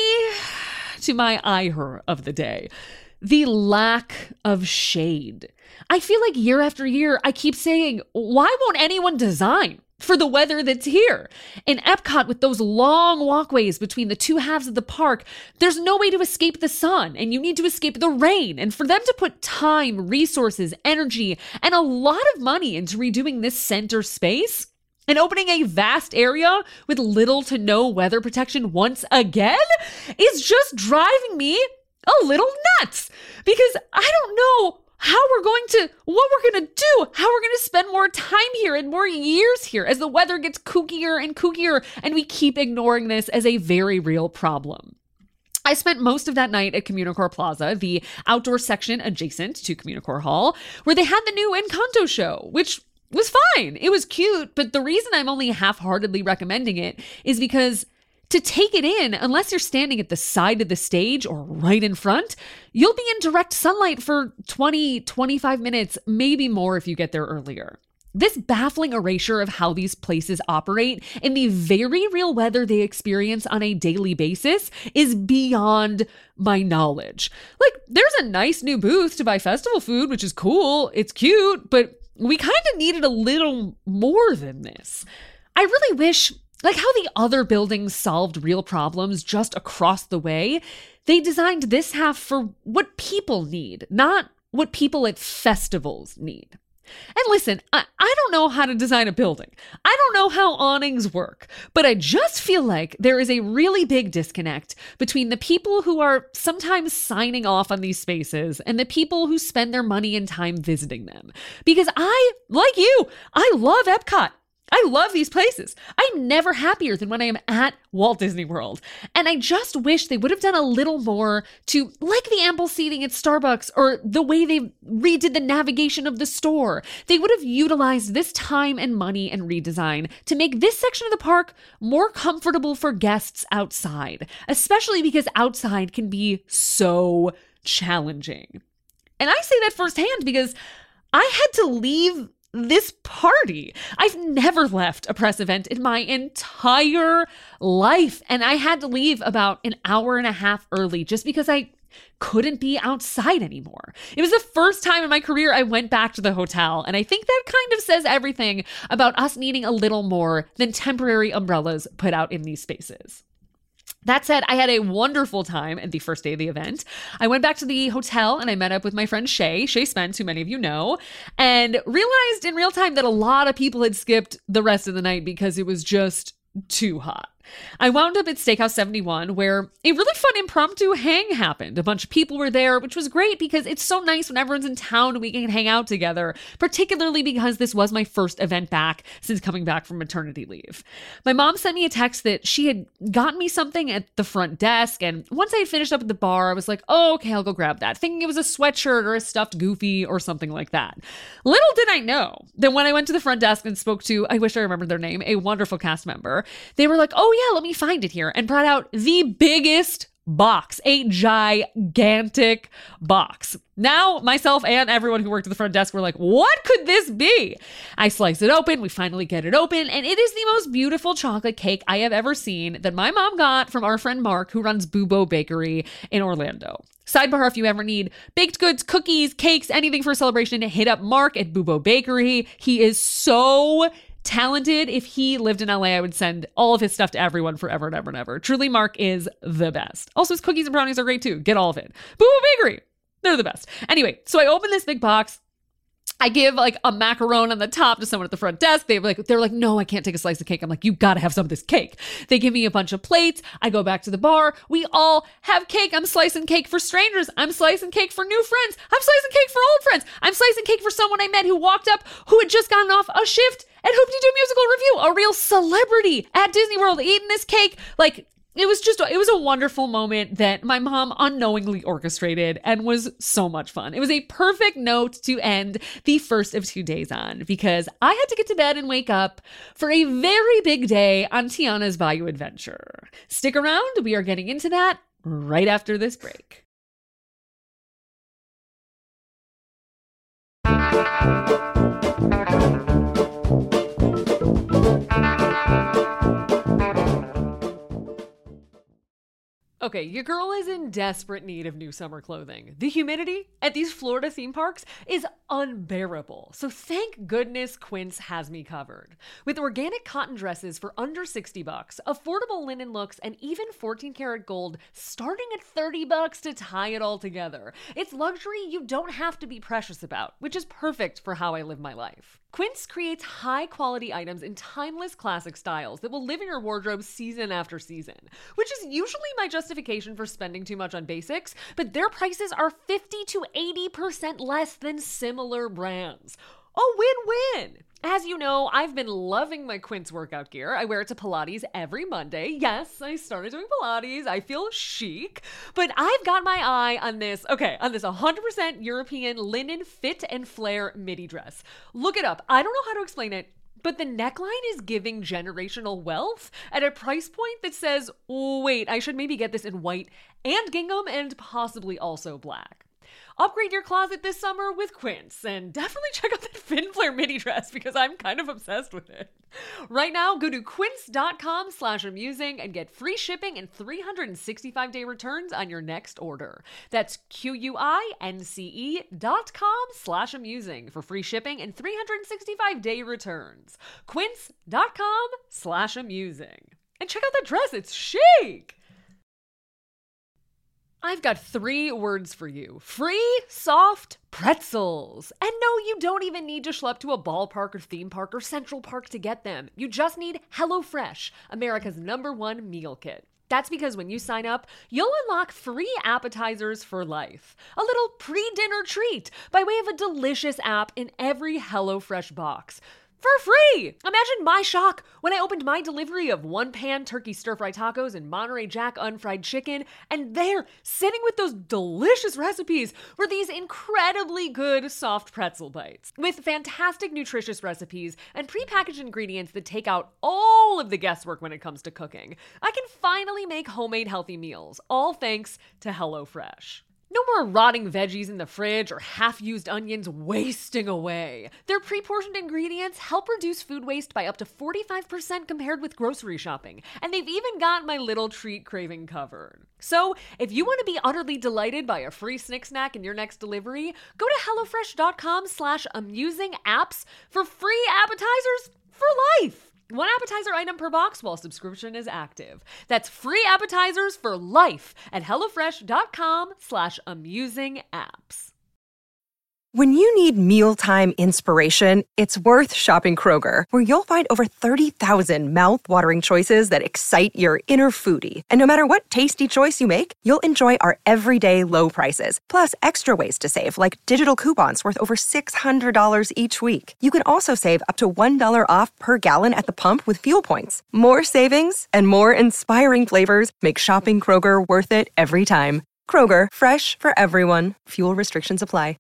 to my ire of the day, the lack of shade. I feel like year after year, I keep saying, why won't anyone design for the weather that's here? In Epcot, with those long walkways between the two halves of the park, there's no way to escape the sun, and you need to escape the rain. And for them to put time, resources, energy, and a lot of money into redoing this center space and opening a vast area with little to no weather protection once again is just driving me a little nuts. Because I don't know what we're going to do, how we're going to spend more time here and more years here as the weather gets kookier and kookier, and we keep ignoring this as a very real problem. I spent most of that night at Communicore Plaza, the outdoor section adjacent to Communicore Hall, where they had the new Encanto show, which was fine. It was cute, but the reason I'm only half-heartedly recommending it is because to take it in, unless you're standing at the side of the stage or right in front, you'll be in direct sunlight for 20, 25 minutes, maybe more if you get there earlier. This baffling erasure of how these places operate in the very real weather they experience on a daily basis is beyond my knowledge. There's a nice new booth to buy festival food, which is cool. It's cute, but we kind of needed a little more than this. I really wish, how the other buildings solved real problems just across the way, they designed this half for what people need, not what people at festivals need. And listen, I don't know how to design a building. I don't know how awnings work, but I just feel like there is a really big disconnect between the people who are sometimes signing off on these spaces and the people who spend their money and time visiting them. Because like you, I love Epcot. I love these places. I'm never happier than when I am at Walt Disney World. And I just wish they would have done a little more to, like the ample seating at Starbucks or the way they redid the navigation of the store. They would have utilized this time and money and redesign to make this section of the park more comfortable for guests outside, especially because outside can be so challenging. And I say that firsthand because I had to leave this party. I've never left a press event in my entire life. And I had to leave about an hour and a half early just because I couldn't be outside anymore. It was the first time in my career I went back to the hotel. And I think that kind of says everything about us needing a little more than temporary umbrellas put out in these spaces. That said, I had a wonderful time at the first day of the event. I went back to the hotel and I met up with my friend Shay Spence, who many of you know, and realized in real time that a lot of people had skipped the rest of the night because it was just too hot. I wound up at Steakhouse 71, where a really fun impromptu hang happened. A bunch of people were there, which was great because it's so nice when everyone's in town and we can hang out together, particularly because this was my first event back since coming back from maternity leave. My mom sent me a text that she had gotten me something at the front desk, and once I had finished up at the bar, I was like, oh, okay, I'll go grab that, thinking it was a sweatshirt or a stuffed Goofy or something like that. Little did I know that when I went to the front desk and spoke to, I wish I remembered their name, a wonderful cast member, they were like, oh yeah, let me find it here, and brought out the biggest box, a gigantic box. Now, myself and everyone who worked at the front desk were like, what could this be? I slice it open, we finally get it open, and it is the most beautiful chocolate cake I have ever seen that my mom got from our friend Mark, who runs Bubo Bakery in Orlando. Sidebar, if you ever need baked goods, cookies, cakes, anything for a celebration, hit up Mark at Bubo Bakery. He is so talented. If he lived in LA, I would send all of his stuff to everyone forever and ever and ever. Truly, Mark is the best. Also, his cookies and brownies are great too. Get all of it. Bubo Bakery. They're the best. Anyway, so I open this big box. I give like a macaron on the top to someone at the front desk. They're like, no, I can't take a slice of cake. I'm like, you gotta have some of this cake. They give me a bunch of plates. I go back to the bar. We all have cake. I'm slicing cake for strangers. I'm slicing cake for new friends. I'm slicing cake for old friends. I'm slicing cake for someone I met who walked up who had just gotten off a shift at Hoop-Dee-Doo Musical Review, a real celebrity at Disney World eating this cake. Like, it was a wonderful moment that my mom unknowingly orchestrated and was so much fun. It was a perfect note to end the first of 2 days on because I had to get to bed and wake up for a very big day on Tiana's Bayou Adventure. Stick around. We are getting into that right after this break. Okay, your girl is in desperate need of new summer clothing. The humidity at these Florida theme parks is unbearable. So thank goodness Quince has me covered. With organic cotton dresses for under $60, affordable linen looks, and even 14-karat gold starting at $30 to tie it all together. It's luxury you don't have to be precious about, which is perfect for how I live my life. Quince creates high-quality items in timeless classic styles that will live in your wardrobe season after season, which is usually my justification for spending too much on basics, but their prices are 50 to 80% less than similar brands. A win-win! As you know, I've been loving my Quince workout gear. I wear it to Pilates every Monday. Yes, I started doing Pilates. I feel chic. But I've got my eye on this 100% European linen fit and flare midi dress. Look it up. I don't know how to explain it, but the neckline is giving generational wealth at a price point that says, oh, wait, I should maybe get this in white and gingham and possibly also black. Upgrade your closet this summer with Quince, and definitely check out that Fin Flare midi dress because I'm kind of obsessed with it. Right now, go to quince.com/amusing and get free shipping and 365-day returns on your next order. That's QUINCE.com/amusing for free shipping and 365-day returns. Quince.com/amusing. And check out that dress, it's chic! I've got 3 words for you. Free, soft pretzels. And no, you don't even need to schlep to a ballpark or theme park or Central Park to get them. You just need HelloFresh, America's #1 meal kit. That's because when you sign up, you'll unlock free appetizers for life. A little pre-dinner treat by way of a delicious app in every HelloFresh box. for free. Imagine my shock when I opened my delivery of one-pan turkey stir-fry tacos and Monterey Jack unfried chicken, and there, sitting with those delicious recipes, were these incredibly good soft pretzel bites with fantastic nutritious recipes and prepackaged ingredients that take out all of the guesswork when it comes to cooking. I can finally make homemade healthy meals, all thanks to HelloFresh. No more rotting veggies in the fridge or half-used onions wasting away. Their pre-portioned ingredients help reduce food waste by up to 45% compared with grocery shopping, and they've even got my little treat craving covered. So, if you want to be utterly delighted by a free snick snack in your next delivery, go to HelloFresh.com/amusingapps for free appetizers for life. One appetizer item per box while subscription is active. That's free appetizers for life at HelloFresh.com/amusingapps. When you need mealtime inspiration, it's worth shopping Kroger, where you'll find over 30,000 mouth-watering choices that excite your inner foodie. And no matter what tasty choice you make, you'll enjoy our everyday low prices, plus extra ways to save, like digital coupons worth over $600 each week. You can also save up to $1 off per gallon at the pump with fuel points. More savings and more inspiring flavors make shopping Kroger worth it every time. Kroger, fresh for everyone. Fuel restrictions apply.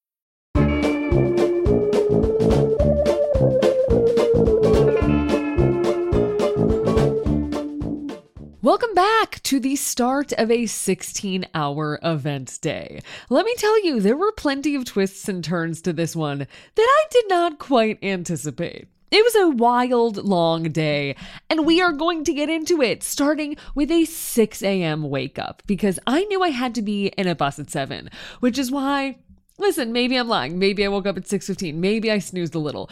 Welcome back to the start of a 16-hour event day. Let me tell you, there were plenty of twists and turns to this one that I did not quite anticipate. It was a wild, long day, and we are going to get into it, starting with a 6 a.m. wake up, because I knew I had to be in a bus at 7, which is why... Listen, maybe I'm lying. Maybe I woke up at 6:15. Maybe I snoozed a little.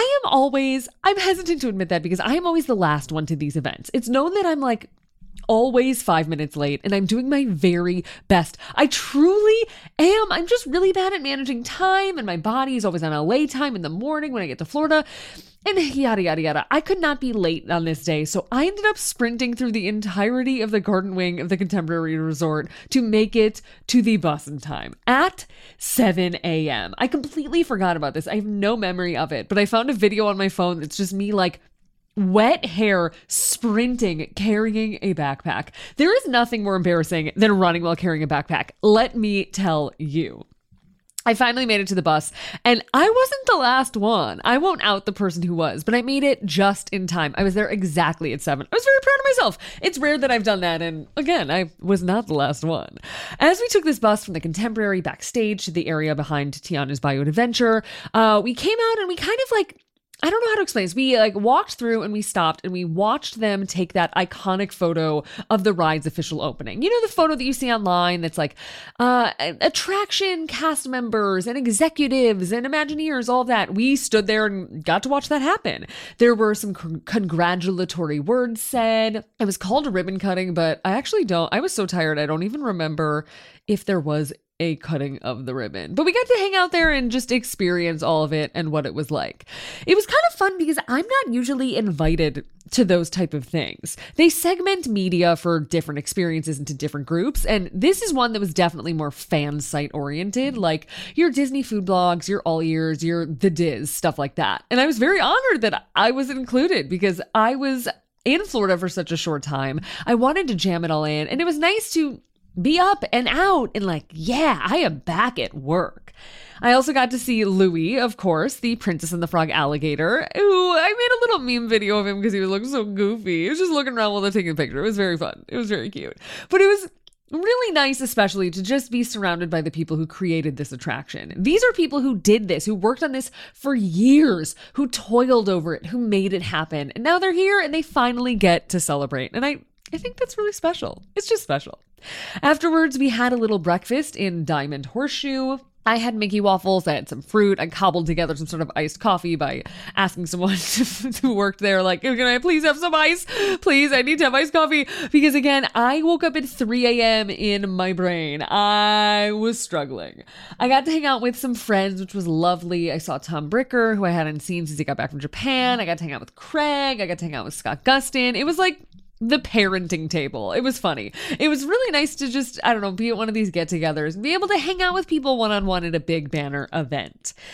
I'm hesitant to admit that because I am always the last one to these events. It's known that I'm like always 5 minutes late, and I'm doing my very best. I truly am. I'm just really bad at managing time, and my body is always on LA time in the morning when I get to Florida. And yada, yada, yada. I could not be late on this day, so I ended up sprinting through the entirety of the garden wing of the Contemporary Resort to make it to the bus in time at 7 a.m. I completely forgot about this. I have no memory of it, but I found a video on my phone that's just me like wet hair, sprinting, carrying a backpack. There is nothing more embarrassing than running while carrying a backpack. Let me tell you. I finally made it to the bus, and I wasn't the last one. I won't out the person who was, but I made it just in time. I was there exactly at 7. I was very proud of myself. It's rare that I've done that, and again, I was not the last one. As we took this bus from the Contemporary backstage to the area behind Tiana's Bayou Adventure, we came out and we kind of like, I don't know how to explain this. We walked through and we stopped and we watched them take that iconic photo of the ride's official opening. You know, the photo that you see online that's like attraction cast members and executives and Imagineers, all of that. We stood there and got to watch that happen. There were some congratulatory words said. It was called a ribbon cutting, but I was so tired. I don't even remember if there was a cutting of the ribbon, but we got to hang out there and just experience all of it and what it was like. It was kind of fun because I'm not usually invited to those type of things. They segment media for different experiences into different groups, and this is one that was definitely more fan site oriented, like your Disney food blogs, your All Ears, your The Diz, stuff like that. And I was very honored that I was included because I was in Florida for such a short time. I wanted to jam it all in, and it was nice to be up and out and like, yeah, I am back at work. I also got to see Louis, of course, the Princess and the Frog alligator, who I made a little meme video of him because he was looking so goofy. He was just looking around while they're taking a picture. It was very fun. It was very cute. But it was really nice, especially to just be surrounded by the people who created this attraction. These are people who did this, who worked on this for years, who toiled over it, who made it happen. And now they're here and they finally get to celebrate. And I think that's really special. It's just special. Afterwards, we had a little breakfast in Diamond Horseshoe. I had Mickey waffles, I had some fruit, I cobbled together some sort of iced coffee by asking someone who worked there, like, can I please have some ice? Please, I need to have iced coffee. Because again, I woke up at 3 a.m. in my brain. I was struggling. I got to hang out with some friends, which was lovely. I saw Tom Bricker, who I hadn't seen since he got back from Japan. I got to hang out with Craig. I got to hang out with Scott Gustin. It was like the parenting table. It was funny. It was really nice to just, I don't know, be at one of these get-togethers and be able to hang out with people one-on-one at a big banner event.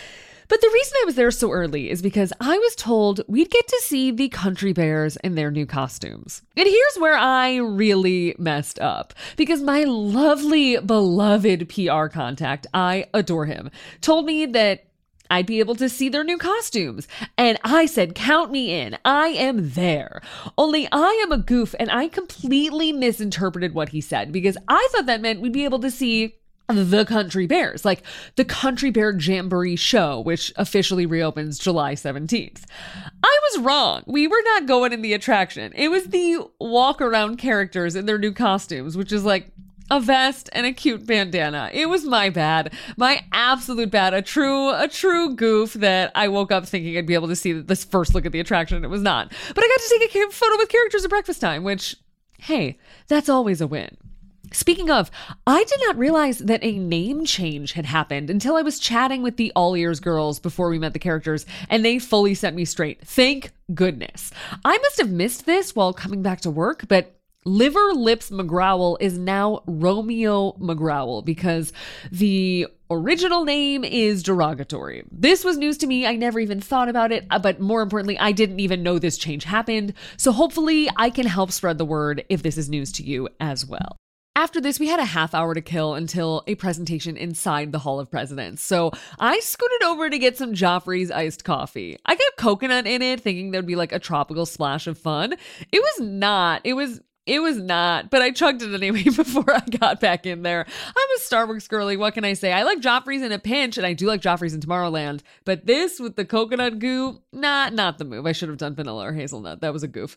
But the reason I was there so early is because I was told we'd get to see the country bears in their new costumes. And here's where I really messed up, because my lovely, beloved PR contact, I adore him, told me that I'd be able to see their new costumes. And I said, count me in. I am there. Only I am a goof, and I completely misinterpreted what he said, because I thought that meant we'd be able to see the Country Bears, like the Country Bear Jamboree show, which officially reopens July 17th. I was wrong. We were not going in the attraction. It was the walk around characters in their new costumes, which is like a vest and a cute bandana. It was my bad. My absolute bad. A true goof that I woke up thinking I'd be able to see this first look at the attraction, and it was not. But I got to take a photo with characters at breakfast time, which, hey, that's always a win. Speaking of, I did not realize that a name change had happened until I was chatting with the All Ears girls before we met the characters, and they fully set me straight. Thank goodness. I must have missed this while coming back to work, but Liver Lips McGrowell is now Romeo McGrowell because the original name is derogatory. This was news to me. I never even thought about it, but more importantly, I didn't even know this change happened. So hopefully I can help spread the word if this is news to you as well. After this, we had a half hour to kill until a presentation inside the Hall of Presidents. So I scooted over to get some Joffrey's iced coffee. I got coconut in it, thinking there'd be like a tropical splash of fun. It was not. It was not, but I chugged it anyway before I got back in there. I'm a Starbucks girly. What can I say? I like Joffrey's in a pinch, and I do like Joffrey's in Tomorrowland, but this with the coconut goo, not the move. I should have done vanilla or hazelnut. That was a goof.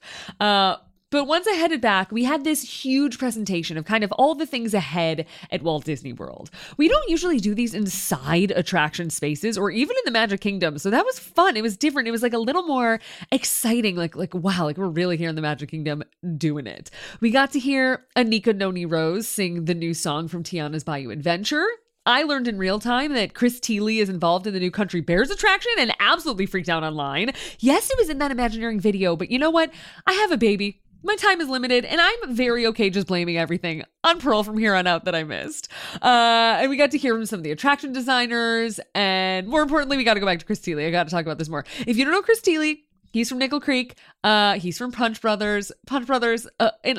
But once I headed back, we had this huge presentation of kind of all the things ahead at Walt Disney World. We don't usually do these inside attraction spaces or even in the Magic Kingdom. So that was fun. It was different. It was like a little more exciting. Like wow, like we're really here in the Magic Kingdom doing it. We got to hear Anika Noni Rose sing the new song from Tiana's Bayou Adventure. I learned in real time that Chris Thiele is involved in the new Country Bears attraction and absolutely freaked out online. Yes, it was in that Imagineering video, but you know what? I have a baby. My time is limited, and I'm very okay just blaming everything on Pearl from here on out that I missed. And we got to hear from some of the attraction designers, and more importantly, we got to go back to Chris Thiele. I got to talk about this more. If you don't know Chris Thiele, he's from Nickel Creek. He's from Punch Brothers. Punch Brothers, an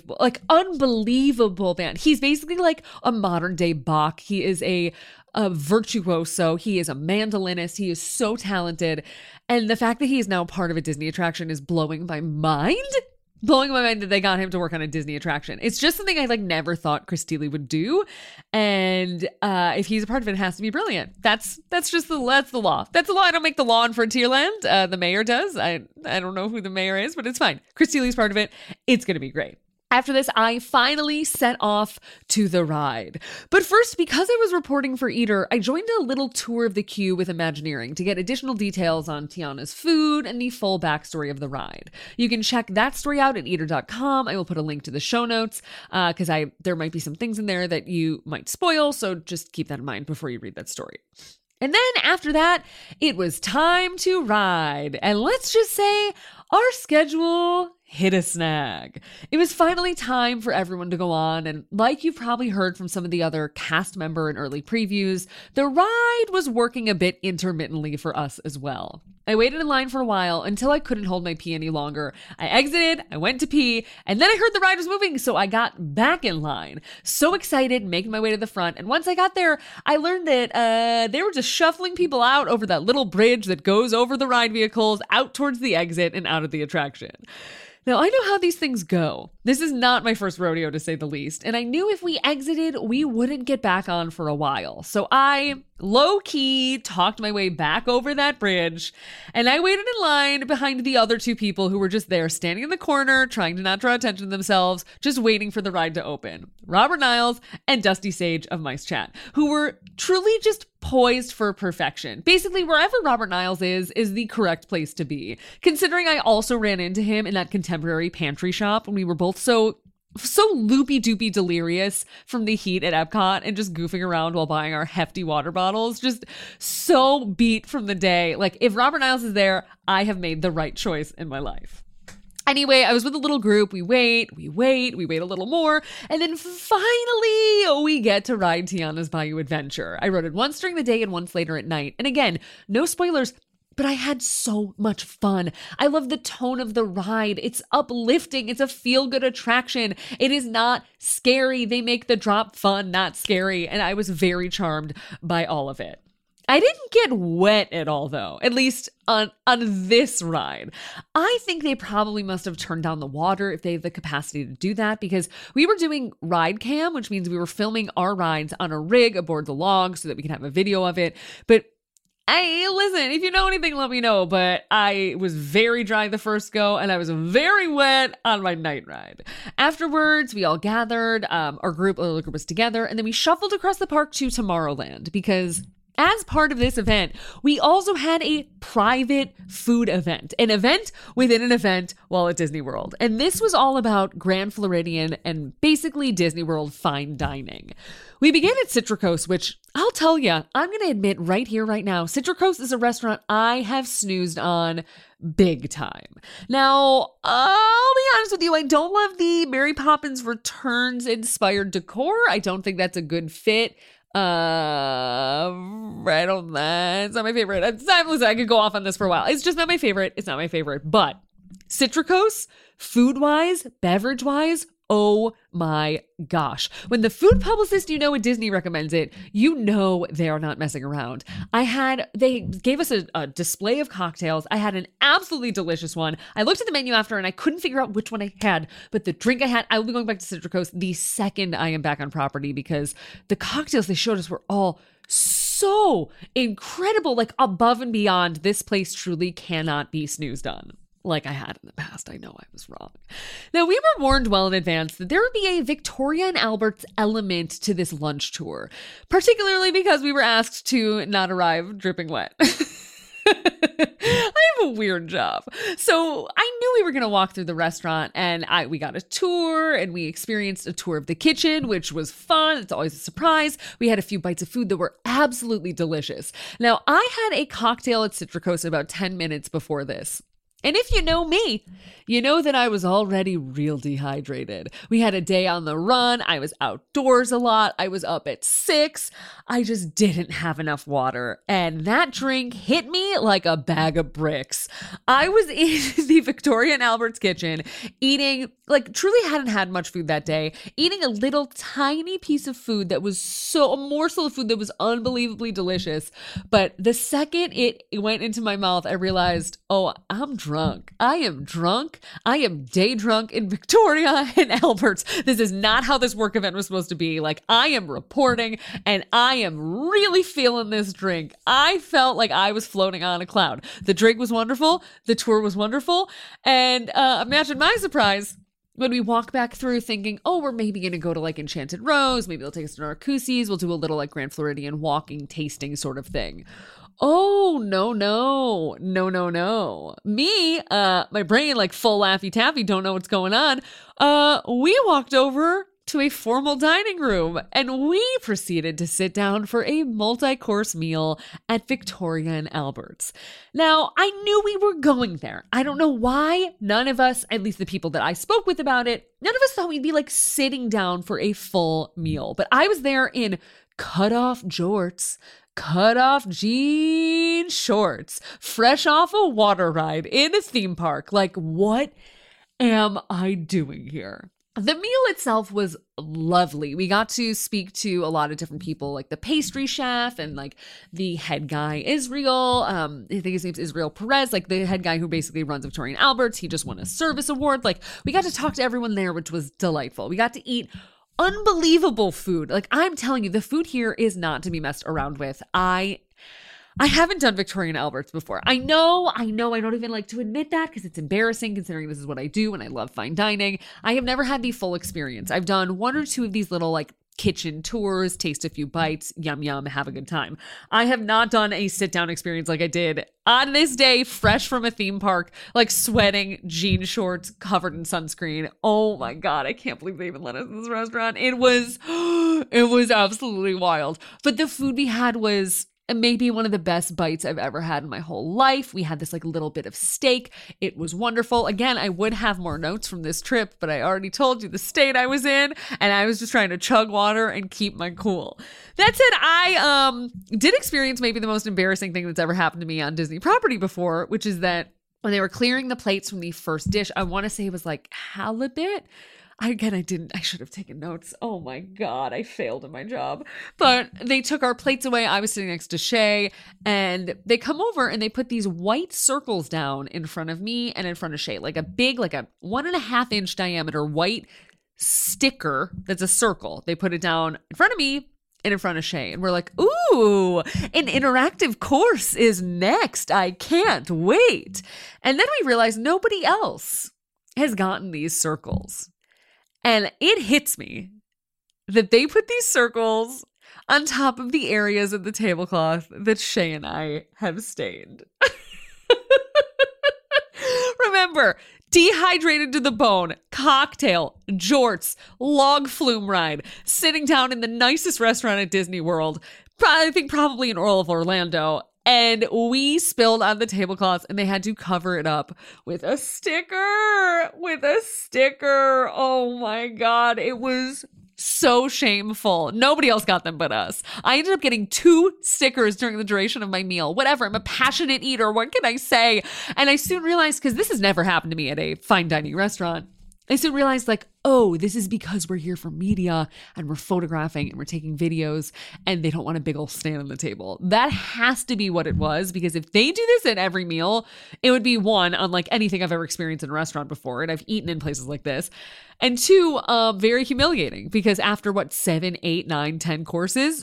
unbelievable band. He's basically like a modern day Bach. He is a virtuoso. He is a mandolinist. He is so talented. And the fact that he is now part of a Disney attraction is blowing my mind. Blowing my mind that they got him to work on a Disney attraction. It's just something I never thought Chris Thiele would do. And if he's a part of it, it has to be brilliant. That's the law. That's the law. I don't make the law in Frontierland. The mayor does. I don't know who the mayor is, but it's fine. Chris Thiele's part of it. It's going to be great. After this, I finally set off to the ride. But first, because I was reporting for Eater, I joined a little tour of the queue with Imagineering to get additional details on Tiana's food and the full backstory of the ride. You can check that story out at eater.com. I will put a link to the show notes because there might be some things in there that you might spoil, so just keep that in mind before you read that story. And then after that, it was time to ride. And let's just say our schedule hit a snag. It was finally time for everyone to go on, and like you've probably heard from some of the other cast member and early previews, the ride was working a bit intermittently for us as well. I waited in line for a while until I couldn't hold my pee any longer. I exited, I went to pee, and then I heard the ride was moving, so I got back in line. So excited, making my way to the front, and once I got there, I learned that they were just shuffling people out over that little bridge that goes over the ride vehicles out towards the exit and out of the attraction. Now, I know how these things go. This is not my first rodeo, to say the least, and I knew if we exited, we wouldn't get back on for a while. So I low-key talked my way back over that bridge, and I waited in line behind the other two people who were just there, standing in the corner, trying to not draw attention to themselves, just waiting for the ride to open. Robert Niles and Dusty Sage of Mice Chat, who were truly just poised for perfection. Basically, wherever Robert Niles is the correct place to be. Considering I also ran into him in that contemporary pantry shop when we were both so loopy-doopy delirious from the heat at Epcot and just goofing around while buying our hefty water bottles. Just so beat from the day. Like, if Robert Niles is there, I have made the right choice in my life. Anyway, I was with a little group. We wait a little more. And then finally, we get to ride Tiana's Bayou Adventure. I rode it once during the day and once later at night. And again, no spoilers, but I had so much fun. I love the tone of the ride. It's uplifting. It's a feel-good attraction. It is not scary. They make the drop fun, not scary. And I was very charmed by all of it. I didn't get wet at all, though, at least on this ride. I think they probably must have turned down the water if they have the capacity to do that, because we were doing ride cam, which means we were filming our rides on a rig aboard the log so that we can have a video of it. But listen, if you know anything, let me know. But I was very dry the first go, and I was very wet on my night ride. Afterwards, we all gathered. Our little group was together, and then we shuffled across the park to Tomorrowland because as part of this event, we also had a private food event, an event within an event while at Disney World. And this was all about Grand Floridian and basically Disney World fine dining. We began at Citricos, which I'll tell you, I'm going to admit right here, right now, Citricos is a restaurant I have snoozed on big time. Now, I'll be honest with you, I don't love the Mary Poppins Returns inspired decor. I don't think that's a good fit. Right on that. It's not my favorite. Listen, I could go off on this for a while. It's just not my favorite. It's not my favorite. But Citricos, food-wise, beverage-wise, oh my gosh. When the food publicist you know at Disney recommends it, you know they are not messing around. They gave us a display of cocktails. I had an absolutely delicious one. I looked at the menu after and I couldn't figure out which one I had, but the drink I had, I will be going back to Citricos the second I am back on property, because the cocktails they showed us were all so incredible, like above and beyond. This place truly cannot be snoozed on like I had in the past. I know I was wrong. Now, we were warned well in advance that there would be a Victoria and Albert's element to this lunch tour, particularly because we were asked to not arrive dripping wet. I have a weird job. So I knew we were going to walk through the restaurant, and we got a tour and we experienced a tour of the kitchen, which was fun. It's always a surprise. We had a few bites of food that were absolutely delicious. Now, I had a cocktail at Citricos about 10 minutes before this. And if you know me, you know that I was already real dehydrated. We had a day on the run. I was outdoors a lot. I was up at 6. I just didn't have enough water. And that drink hit me like a bag of bricks. I was in the Victoria and Albert's kitchen eating, truly hadn't had much food that day, eating a little tiny piece of food that was a morsel of food that was unbelievably delicious. But the second it went into my mouth, I realized, oh, I'm drunk. I am drunk. I am day drunk in Victoria and Albert's. This is not how this work event was supposed to be. I am reporting and I am really feeling this drink. I felt like I was floating on a cloud. The drink was wonderful. The tour was wonderful. And imagine my surprise when we walk back through thinking, oh, we're maybe going to go to Enchanted Rose. Maybe they'll take us to Narcoossee's. We'll do a little Grand Floridian walking, tasting sort of thing. Oh, no. Me, my brain full Laffy Taffy, don't know what's going on. We walked over to a formal dining room and we proceeded to sit down for a multi-course meal at Victoria and Albert's. Now, I knew we were going there. I don't know why none of us, at least the people that I spoke with about it, none of us thought we'd be sitting down for a full meal. But I was there in cut-off jorts, cut-off jean shorts, fresh off a water ride in a theme park. What am I doing here? The meal itself was lovely. We got to speak to a lot of different people, like the pastry chef and the head guy, Israel. I think his name's Israel Perez, the head guy who basically runs Victoria and Albert's. He just won a service award. We got to talk to everyone there, which was delightful. We got to eat unbelievable food. I'm telling you, the food here is not to be messed around with. I haven't done Victoria and Albert's before. I know. I don't even like to admit that because it's embarrassing considering this is what I do and I love fine dining. I have never had the full experience. I've done 1 or 2 of these little kitchen tours, taste a few bites, yum, yum, have a good time. I have not done a sit down experience like I did on this day, fresh from a theme park, sweating, jean shorts, covered in sunscreen. Oh my God, I can't believe they even let us in this restaurant. It was absolutely wild. But the food we had was maybe one of the best bites I've ever had in my whole life. We had this like little bit of steak. It was wonderful. Again, I would have more notes from this trip, but I already told you the state I was in, and I was just trying to chug water and keep my cool. That said, I did experience maybe the most embarrassing thing that's ever happened to me on Disney property before, which is that when they were clearing the plates from the first dish, I want to say it was like halibut. I should have taken notes. Oh my God, I failed in my job. But they took our plates away. I was sitting next to Shay, and they come over and they put these white circles down in front of me and in front of Shay, like a 1.5 inch diameter white sticker that's a circle. They put it down in front of me and in front of Shay. And we're like, ooh, an interactive course is next. I can't wait. And then we realized nobody else has gotten these circles. And it hits me that they put these circles on top of the areas of the tablecloth that Shay and I have stained. Remember, dehydrated to the bone, cocktail, jorts, log flume ride, sitting down in the nicest restaurant at Disney World, I think probably in all of Orlando. And we spilled on the tablecloths and they had to cover it up with a sticker. Oh my God. It was so shameful. Nobody else got them but us. I ended up getting 2 stickers during the duration of my meal. Whatever. I'm a passionate eater. What can I say? And I soon realized, because this has never happened to me at a fine dining restaurant, I soon realized like, oh, this is because we're here for media and we're photographing and we're taking videos and they don't want a big old stand on the table. That has to be what it was, because if they do this at every meal, it would be 1, unlike anything I've ever experienced in a restaurant before. And I've eaten in places like this. And 2, very humiliating, because after 7, 8, 9, 10 courses,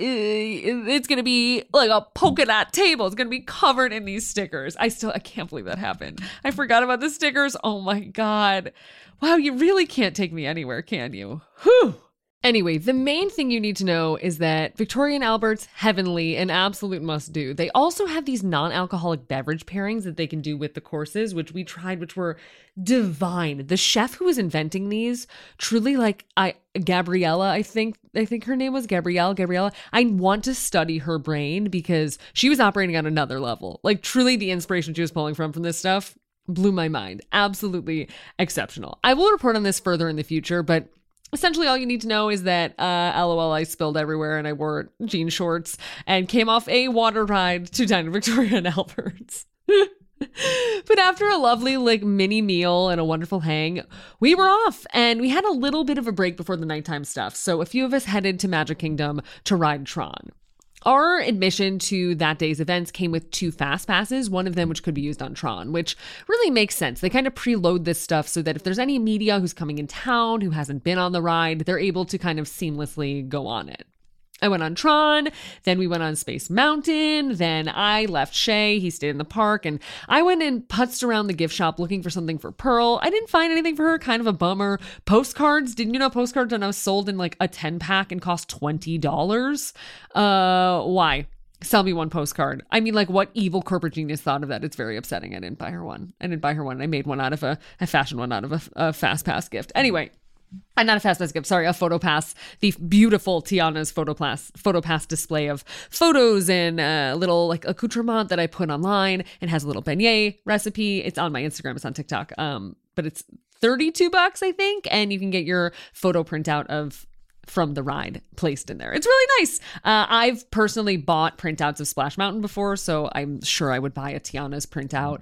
it's going to be like a polka dot table. It's going to be covered in these stickers. I can't believe that happened. I forgot about the stickers. Oh my God. Wow, you really can't take me anywhere, can you? Whew. Anyway, the main thing you need to know is that Victoria and Albert's Heavenly, an absolute must-do. They also have these non-alcoholic beverage pairings that they can do with the courses, which we tried, which were divine. The chef who was inventing these, truly, Gabriella, I think her name was Gabriella. I want to study her brain because she was operating on another level. Like, truly, the inspiration she was pulling from this stuff blew my mind. Absolutely exceptional. I will report on this further in the future, but essentially all you need to know is that LOL, I spilled everywhere and I wore jean shorts and came off a water ride to dine at Victoria and Albert's. But after a lovely mini meal and a wonderful hang, we were off and we had a little bit of a break before the nighttime stuff. So a few of us headed to Magic Kingdom to ride Tron. Our admission to that day's events came with 2 fast passes, one of them which could be used on Tron, which really makes sense. They kind of preload this stuff so that if there's any media who's coming in town who hasn't been on the ride, they're able to kind of seamlessly go on it. I went on Tron, then we went on Space Mountain, then I left Shay, he stayed in the park, and I went and putzed around the gift shop looking for something for Pearl. I didn't find anything for her, kind of a bummer. Postcards, didn't you know postcards are now sold in a 10-pack and cost $20? Why? Sell me one postcard. I mean, what evil corporate genius thought of that? It's very upsetting. I didn't buy her one. I made one out of a fashion one out of a Fast Pass gift. Anyway. Not a Fast Pass gift, sorry, a photo pass. The beautiful Tiana's photo pass display of photos and a little accoutrement that I put online. It has a little beignet recipe. It's on my Instagram, it's on TikTok. But it's $32, I think, and you can get your photo printout from the ride placed in there. It's really nice. I've personally bought printouts of Splash Mountain before, so I'm sure I would buy a Tiana's printout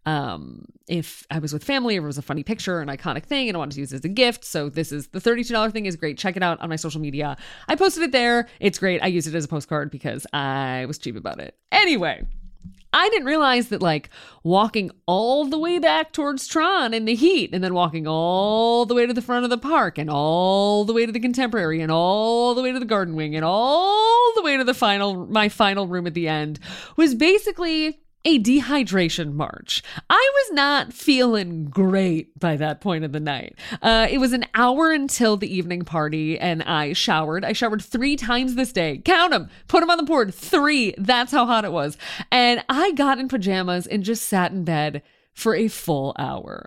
if I was with family or it was a funny picture, an iconic thing, and I wanted to use it as a gift. So the $32 thing is great. Check it out on my social media. I posted it there. It's great. I used it as a postcard because I was cheap about it. Anyway, I didn't realize that walking all the way back towards Tron in the heat and then walking all the way to the front of the park and all the way to the Contemporary and all the way to the Garden Wing and all the way to my final room at the end was basically a dehydration march. I was not feeling great by that point of the night. It was an hour until the evening party and I showered. I showered 3 times this day. Count them. Put them on the board. 3. That's how hot it was. And I got in pajamas and just sat in bed for a full hour.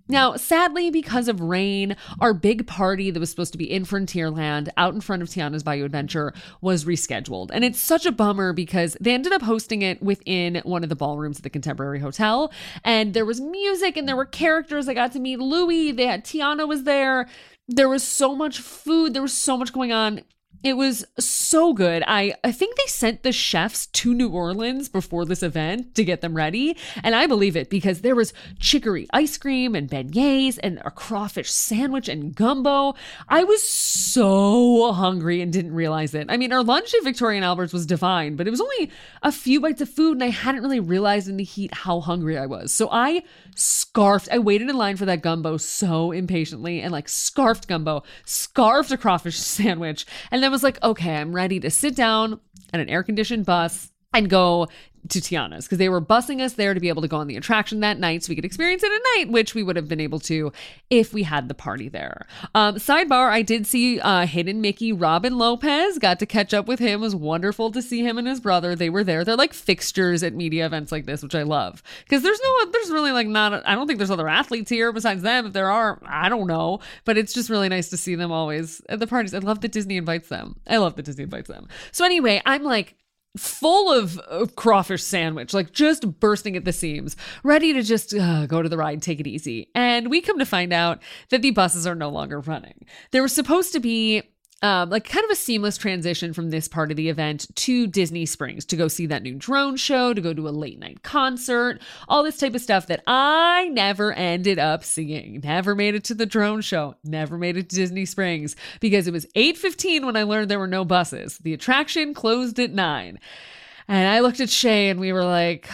Now, sadly, because of rain, our big party that was supposed to be in Frontierland out in front of Tiana's Bayou Adventure was rescheduled. And it's such a bummer because they ended up hosting it within one of the ballrooms at the Contemporary Hotel. And there was music and there were characters. I got to meet Louis. Tiana was there. There was so much food. There was so much going on. It was so good. I think they sent the chefs to New Orleans before this event to get them ready. And I believe it because there was chicory ice cream and beignets and a crawfish sandwich and gumbo. I was so hungry and didn't realize it. I mean, our lunch at Victoria and Albert's was divine, but it was only a few bites of food and I hadn't really realized in the heat how hungry I was. So I waited in line for that gumbo so impatiently and like scarfed gumbo, scarfed a crawfish sandwich, and then was like, okay, I'm ready to sit down at an air-conditioned bus and go to Tiana's because they were busing us there to be able to go on the attraction that night so we could experience it at night, which we would have been able to if we had the party there. Sidebar, I did see Hidden Mickey Robin Lopez, got to catch up with him. It was wonderful to see him and his brother. They were there. They're like fixtures at media events like this, which I love because there's really like I don't think there's other athletes here besides them. If there are, I don't know, but it's just really nice to see them always at the parties. I love that Disney invites them. So anyway, I'm like, full of crawfish sandwich, like just bursting at the seams, ready to just go to the ride, take it easy. And we come to find out that the buses are no longer running. There was supposed to be like kind of a seamless transition from this part of the event to Disney Springs to go see that new drone show, to go to a late night concert, all this type of stuff that I never ended up seeing. Never made it to the drone show, never made it to Disney Springs because it was 8:15 when I learned there were no buses. The attraction closed at 9. And I looked at Shay and we were like,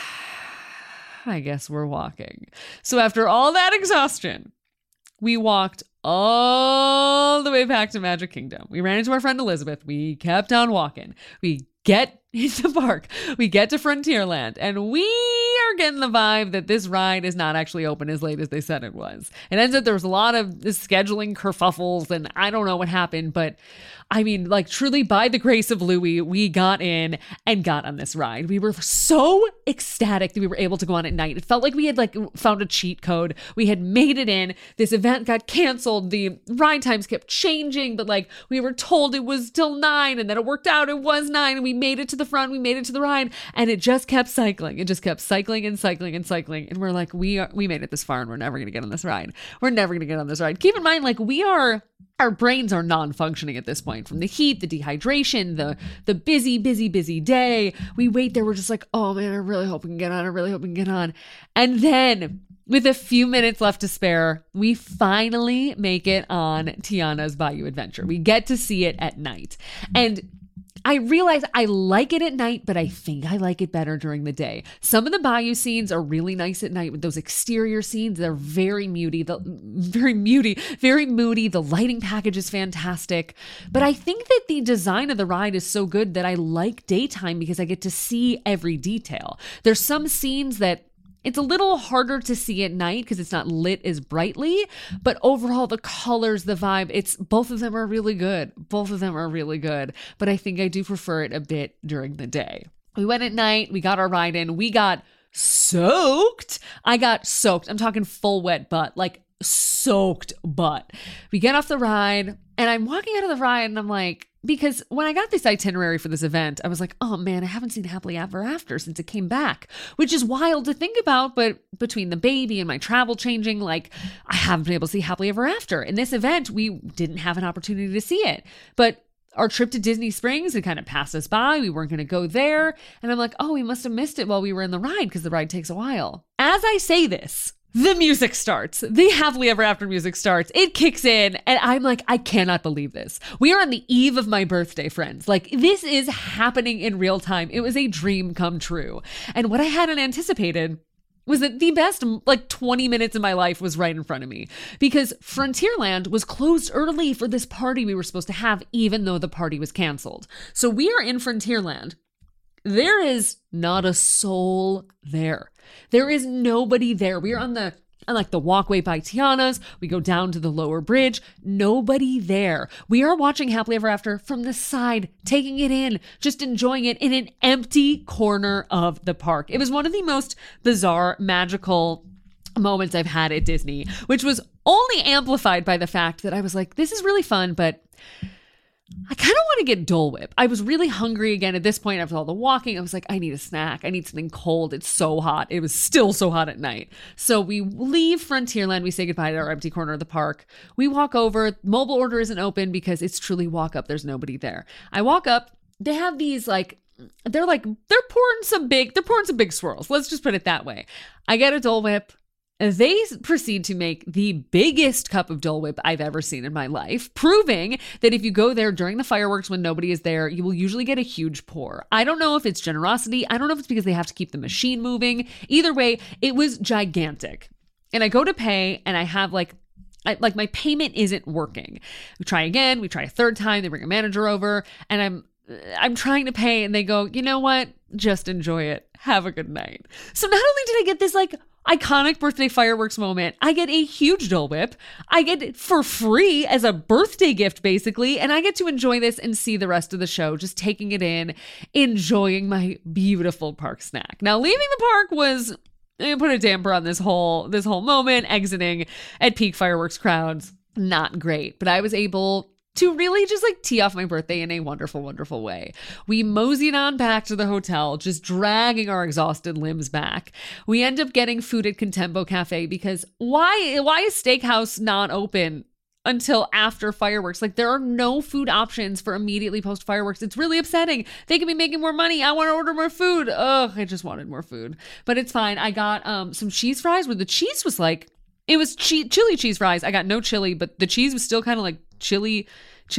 I guess we're walking. So after all that exhaustion, we walked all the way back to Magic Kingdom. We ran into our friend Elizabeth. We kept on walking. We get into the park. We get to Frontierland, and we are getting the vibe that this ride is not actually open as late as they said it was. It ends up there was a lot of scheduling kerfuffles, and I don't know what happened, but I mean, like truly by the grace of Louis, we got in and got on this ride. We were so ecstatic that we were able to go on at night. It felt like we had like found a cheat code. We had made it in. This event got canceled. The ride times kept changing, but like we were told it was till 9 and then it worked out. It was 9 and we made it to the front. We made it to the ride and it just kept cycling. It just kept cycling and cycling and cycling. And we're like, we made it this far and we're never going to get on this ride. We're never going to get on this ride. Keep in mind, like our brains are non-functioning at this point from the heat, the dehydration, the busy day. We wait there. We're just like, oh man, I really hope we can get on. I really hope we can get on. And then with a few minutes left to spare, we finally make it on Tiana's Bayou Adventure. We get to see it at night. And I realize I like it at night, but I think I like it better during the day. Some of the Bayou scenes are really nice at night with those exterior scenes. They're very moody. The lighting package is fantastic. But I think that the design of the ride is so good that I like daytime because I get to see every detail. There's some scenes that it's a little harder to see at night because it's not lit as brightly, but overall the colors, the vibe, both of them are really good. But I think I do prefer it a bit during the day. We went at night, we got our ride in, we got soaked. I got soaked. I'm talking full wet butt, like soaked butt. We get off the ride and I'm walking out of the ride and I'm like, because when I got this itinerary for this event, I was like, oh man, I haven't seen Happily Ever After since it came back, which is wild to think about. But between the baby and my travel changing, like I haven't been able to see Happily Ever After. In this event, we didn't have an opportunity to see it. But our trip to Disney Springs had kind of passed us by. We weren't going to go there. And I'm like, oh, we must have missed it while we were in the ride because the ride takes a while. As I say this, the music starts. The Happily Ever After music starts. It kicks in and I'm like, I cannot believe this. We are on the eve of my birthday, friends. Like this is happening in real time. It was a dream come true. And what I hadn't anticipated was that the best 20 minutes of my life was right in front of me because Frontierland was closed early for this party we were supposed to have, even though the party was canceled. So we are in Frontierland. There is not a soul there. There is nobody there. We are on the walkway by Tiana's. We go down to the lower bridge. Nobody there. We are watching Happily Ever After from the side, taking it in, just enjoying it in an empty corner of the park. It was one of the most bizarre, magical moments I've had at Disney, which was only amplified by the fact that I was like, this is really fun, but I kind of want to get Dole Whip. I was really hungry again at this point after all the walking. I was like, I need a snack. I need something cold. It's so hot. It was still so hot at night. So we leave Frontierland. We say goodbye to our empty corner of the park. We walk over. Mobile order isn't open because it's truly walk up. There's nobody there. I walk up. They have these they're pouring some big swirls. Let's just put it that way. I get a Dole Whip. They proceed to make the biggest cup of Dole Whip I've ever seen in my life, proving that if you go there during the fireworks when nobody is there, you will usually get a huge pour. I don't know if it's generosity. I don't know if it's because they have to keep the machine moving. Either way, it was gigantic. And I go to pay and I have my payment isn't working. We try again. We try a third time. They bring a manager over and I'm trying to pay and they go, you know what? Just enjoy it. Have a good night. So not only did I get this iconic birthday fireworks moment, I get a huge Dole Whip. I get it for free as a birthday gift, basically. And I get to enjoy this and see the rest of the show, just taking it in, enjoying my beautiful park snack. Now, leaving the park was, put a damper on this whole moment, exiting at peak fireworks crowds. Not great, but I was able to really just tee off my birthday in a wonderful, wonderful way. We moseyed on back to the hotel, just dragging our exhausted limbs back. We end up getting food at Contempo Cafe because why is Steakhouse not open until after fireworks? There are no food options for immediately post fireworks. It's really upsetting. They could be making more money. I want to order more food. Ugh, I just wanted more food. But it's fine. I got some cheese fries where the cheese was it was chili cheese fries. I got no chili, but the cheese was still kind of chili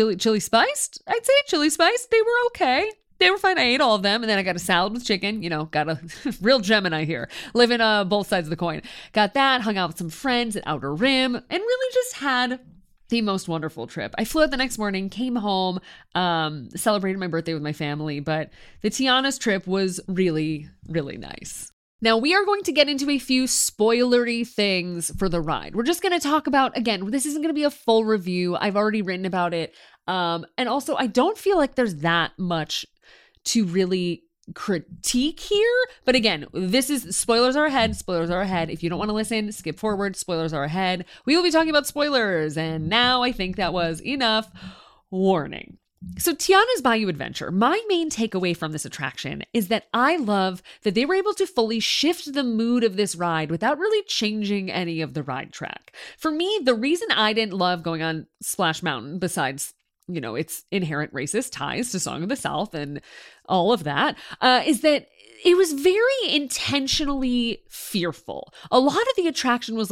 spiced. I'd say chili spiced. They were okay. They were fine. I ate all of them. And then I got a salad with chicken, got a real Gemini here, living both sides of the coin. Got that, hung out with some friends at Outer Rim, and really just had the most wonderful trip. I flew out the next morning, came home, celebrated my birthday with my family, but the Tiana's trip was really, really nice. Now, we are going to get into a few spoilery things for the ride. We're just going to talk about, again, this isn't going to be a full review. I've already written about it. And also, I don't feel like there's that much to really critique here. But again, spoilers are ahead. Spoilers are ahead. If you don't want to listen, skip forward. Spoilers are ahead. We will be talking about spoilers. And now I think that was enough warning. So Tiana's Bayou Adventure, my main takeaway from this attraction is that I love that they were able to fully shift the mood of this ride without really changing any of the ride track. For me, the reason I didn't love going on Splash Mountain, besides, its inherent racist ties to Song of the South and all of that, is that it was very intentionally fearful. A lot of the attraction was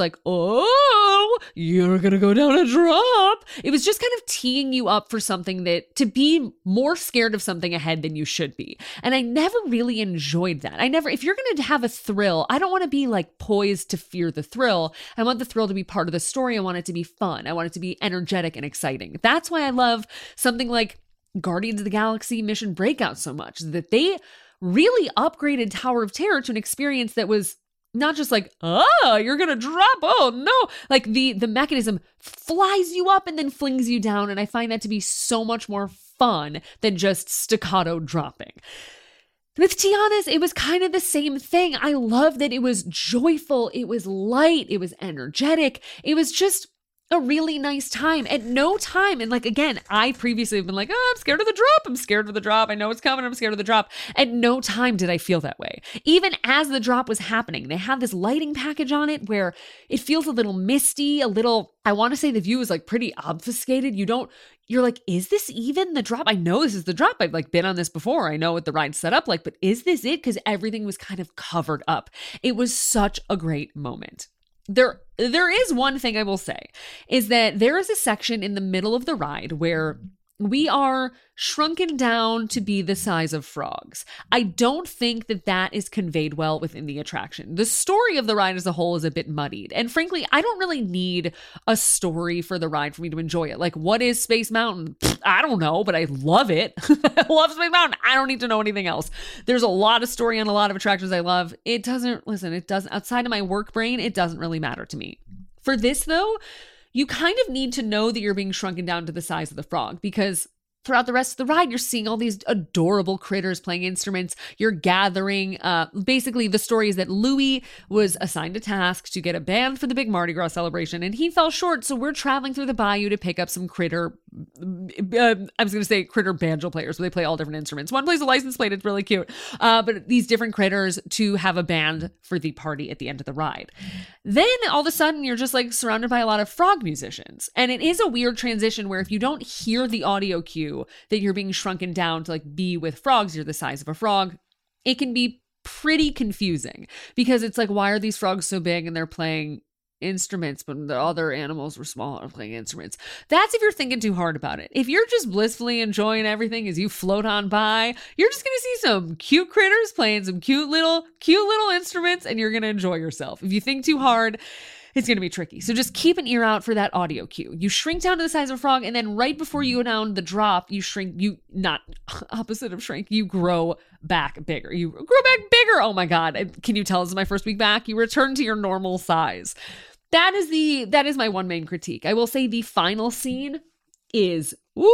oh, you're going to go down a drop. It was just kind of teeing you up for something to be more scared of something ahead than you should be. And I never really enjoyed that. If you're going to have a thrill, I don't want to be poised to fear the thrill. I want the thrill to be part of the story. I want it to be fun. I want it to be energetic and exciting. That's why I love something like Guardians of the Galaxy Mission Breakout so much, that they really upgraded Tower of Terror to an experience that was not just you're gonna drop, oh no, the mechanism flies you up and then flings you down, and I find that to be so much more fun than just staccato dropping. With Tiana's, it was kind of the same thing. I love that it was joyful, it was light, it was energetic, it was just a really nice time. At no time, and again, I previously have been I'm scared of the drop. I'm scared of the drop. I know it's coming. I'm scared of the drop. At no time did I feel that way. Even as the drop was happening, they have this lighting package on it where it feels a little misty, I want to say the view is pretty obfuscated. You're is this even the drop? I know this is the drop. I've been on this before. I know what the ride's set up but is this it? Because everything was kind of covered up. It was such a great moment. There is one thing I will say, is that there is a section in the middle of the ride where we are shrunken down to be the size of frogs. I don't think that is conveyed well within the attraction. The story of the ride as a whole is a bit muddied. And frankly, I don't really need a story for the ride for me to enjoy it. What is Space Mountain? I don't know, but I love it. I love Space Mountain. I don't need to know anything else. There's a lot of story on a lot of attractions I love. It doesn't, outside of my work brain, it doesn't really matter to me. For this though, you kind of need to know that you're being shrunken down to the size of the frog, because throughout the rest of the ride, you're seeing all these adorable critters playing instruments. You're gathering. Basically, the story is that Louis was assigned a task to get a band for the big Mardi Gras celebration, and he fell short. So we're traveling through the bayou to pick up some critter. I was going to say critter banjo players, but they play all different instruments. One plays a license plate. It's really cute. But these different critters to have a band for the party at the end of the ride. Then all of a sudden, you're just like surrounded by a lot of frog musicians. And it is a weird transition where if you don't hear the audio cue that you're being shrunken down to like be with frogs, you're the size of a frog, it can be pretty confusing because it's like, why are these frogs so big and they're playing instruments, but the other animals were small and playing instruments? That's if you're thinking too hard about it. If you're just blissfully enjoying everything as you float on by, you're just gonna see some cute critters playing some cute little instruments, and you're gonna enjoy yourself. If you think too hard, it's going to be tricky. So just keep an ear out for that audio cue. You shrink down to the size of a frog, and then right before you go down the drop, you shrink, not opposite of shrink, you grow back bigger. You grow back bigger. Oh my God. Can you tell this is my first week back? You return to your normal size. That is my one main critique. I will say the final scene is,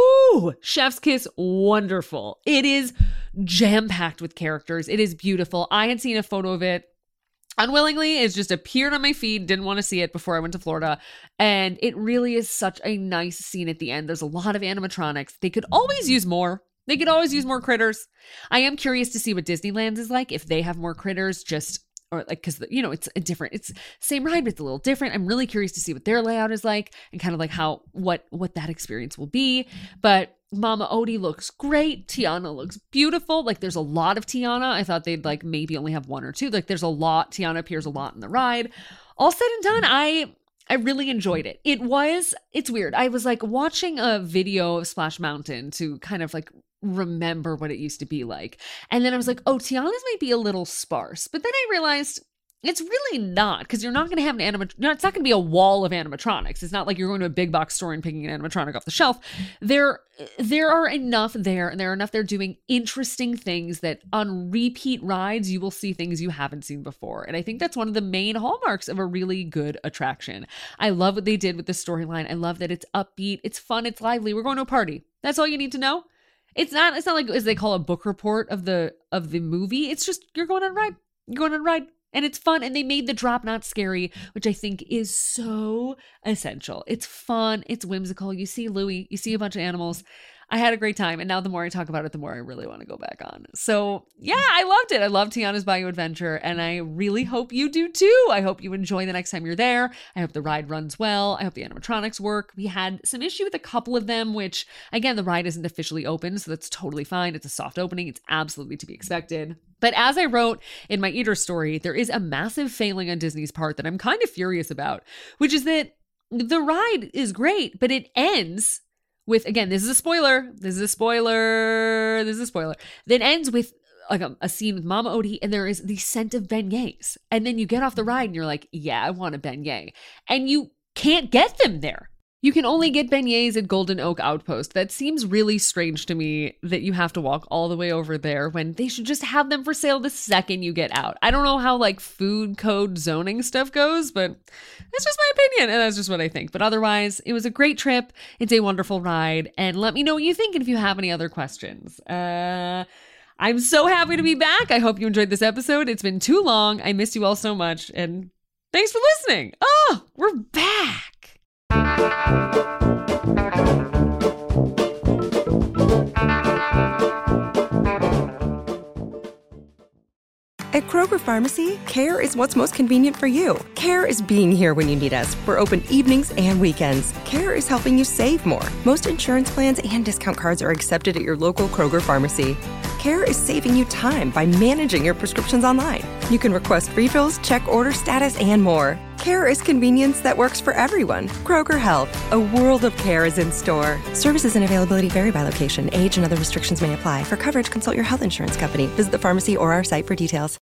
chef's kiss, wonderful. It is jam-packed with characters. It is beautiful. I had seen a photo of it unwillingly. It's just appeared on my feed. Didn't want to see it before I went to Florida. And it really is such a nice scene at the end. There's a lot of animatronics. They could always use more. They could always use more critters. I am curious to see what Disneyland's is like, if they have more critters, or like, because, it's same ride, but it's a little different. I'm really curious to see what their layout is like and kind of like what that experience will be. But Mama Odie looks great. Tiana looks beautiful. Like, there's a lot of Tiana. I thought they'd like maybe only have one or two. Like, there's a lot. Tiana appears a lot in the ride. All said and done, I really enjoyed it. It's weird. I was like watching a video of Splash Mountain to kind of like remember what it used to be like. And then I was like, oh, Tiana's might be a little sparse. But then I realized it's really not, because you're not going to have it's not going to be a wall of animatronics. It's not like you're going to a big box store and picking an animatronic off the shelf. There are enough there, and there are enough there doing interesting things that on repeat rides, you will see things you haven't seen before. And I think that's one of the main hallmarks of a really good attraction. I love what they did with the storyline. I love that it's upbeat, it's fun, it's lively. We're going to a party. That's all you need to know. It's not like, as they call a book report of the movie. It's just, you're going on a ride. You're going on a ride. And it's fun, and they made the drop not scary, which I think is so essential. It's fun, it's whimsical. You see Louis, you see a bunch of animals. I had a great time, and now the more I talk about it, the more I really want to go back on. So yeah, I loved it. I love Tiana's Bayou Adventure, and I really hope you do too. I hope you enjoy the next time you're there. I hope the ride runs well. I hope the animatronics work. We had some issue with a couple of them, which, again, the ride isn't officially open, so that's totally fine. It's a soft opening. It's absolutely to be expected. But as I wrote in my Eater story, there is a massive failing on Disney's part that I'm kind of furious about, which is that the ride is great, but it ends with, again, this is a spoiler. That ends with like a scene with Mama Odie, and there is the scent of beignets. And then you get off the ride and you're like, yeah, I want a beignet. And you can't get them there. You can only get beignets at Golden Oak Outpost. That seems really strange to me that you have to walk all the way over there when they should just have them for sale the second you get out. I don't know how like food code zoning stuff goes, but that's just my opinion, and that's just what I think. But otherwise, it was a great trip. It's a wonderful ride, and let me know what you think and if you have any other questions. I'm so happy to be back. I hope you enjoyed this episode. It's been too long. I missed you all so much, and thanks for listening. Oh, we're back. At Kroger Pharmacy, care is what's most convenient for you. Care is being here when you need us. We're open evenings and weekends. Care is helping you save more. Most insurance plans and discount cards are accepted at your local Kroger Pharmacy. Care is saving you time by managing your prescriptions online. You can request refills, check order status, and more. Care is convenience that works for everyone. Kroger Health, a world of care is in store. Services and availability vary by location. Age and other restrictions may apply. For coverage, consult your health insurance company. Visit the pharmacy or our site for details.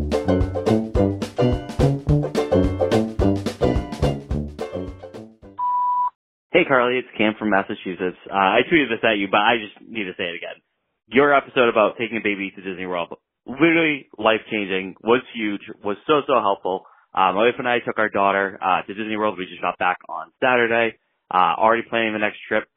Hey, Carly, it's Cam from Massachusetts. I tweeted this at you, but I just need to say it again. Your episode about taking a baby to Disney World, literally life-changing, was huge, was so helpful. My wife and I took our daughter to Disney World. We just got back on Saturday, already planning the next trip, but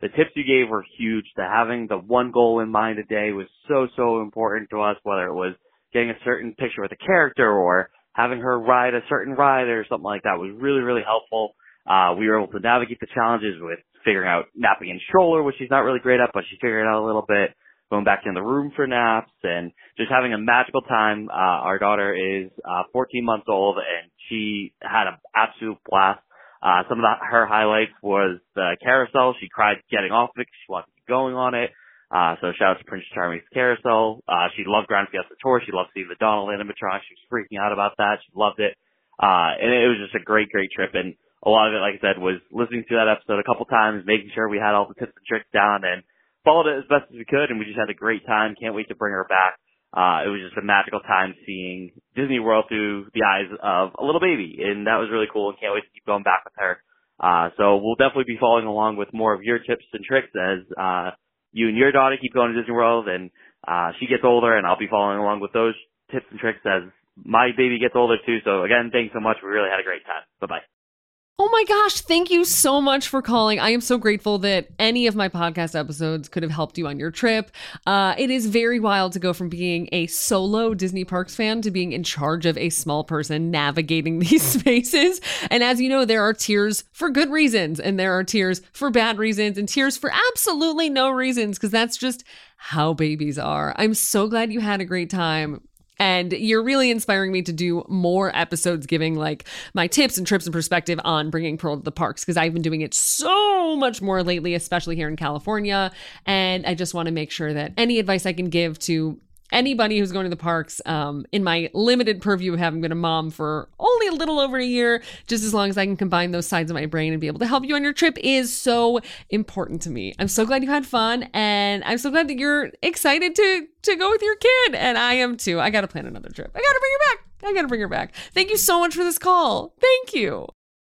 the tips you gave were huge. The having the one goal in mind a day was so important to us, whether it was getting a certain picture with a character or having her ride a certain ride or something like that was really helpful. We were able to navigate the challenges with figuring out napping in stroller, which she's not really great at, but she figured it out a little bit, going back in the room for naps, and just having a magical time. Our daughter is 14 months old, and she had an absolute blast. Some of her highlights was the carousel. She cried getting off of it because she wanted to keep going on it. So shout out to Princess Charming's carousel. She loved Grand Fiesta Tour. She loved seeing the Donald animatronics. She was freaking out about that. She loved it. And it was just a great trip. And a lot of it, like I said, was listening to that episode a couple times, making sure we had all the tips and tricks down, and followed it as best as we could. And we just had a great time. Can't wait to bring her back. It was just a magical time seeing Disney World through the eyes of a little baby. And that was really cool, and can't wait to keep going back with her. So we'll definitely be following along with more of your tips and tricks as, you and your daughter keep going to Disney World, and she gets older, and I'll be following along with those tips and tricks as my baby gets older too. So again, thanks so much. We really had a great time. Bye-bye. Oh my gosh, thank you so much for calling. I am so grateful that any of my podcast episodes could have helped you on your trip. It is very wild to go from being a solo Disney Parks fan to being in charge of a small person navigating these spaces. And as you know, there are tiers for good reasons, and there are tiers for bad reasons, and tiers for absolutely no reasons, because that's just how babies are. I'm so glad you had a great time. And you're really inspiring me to do more episodes giving like my tips and trips and perspective on bringing Pearl to the parks, because I've been doing it so much more lately, especially here in California. And I just want to make sure that any advice I can give to anybody who's going to the parks, in my limited purview of having been a mom for only a little over a year, just as long as I can combine those sides of my brain and be able to help you on your trip, is so important to me. I'm so glad you had fun, and I'm so glad that you're excited to go with your kid, and I am too. I gotta plan another trip. I gotta bring her back. Thank you so much for this call. Thank you.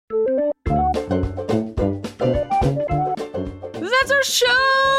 That's our show.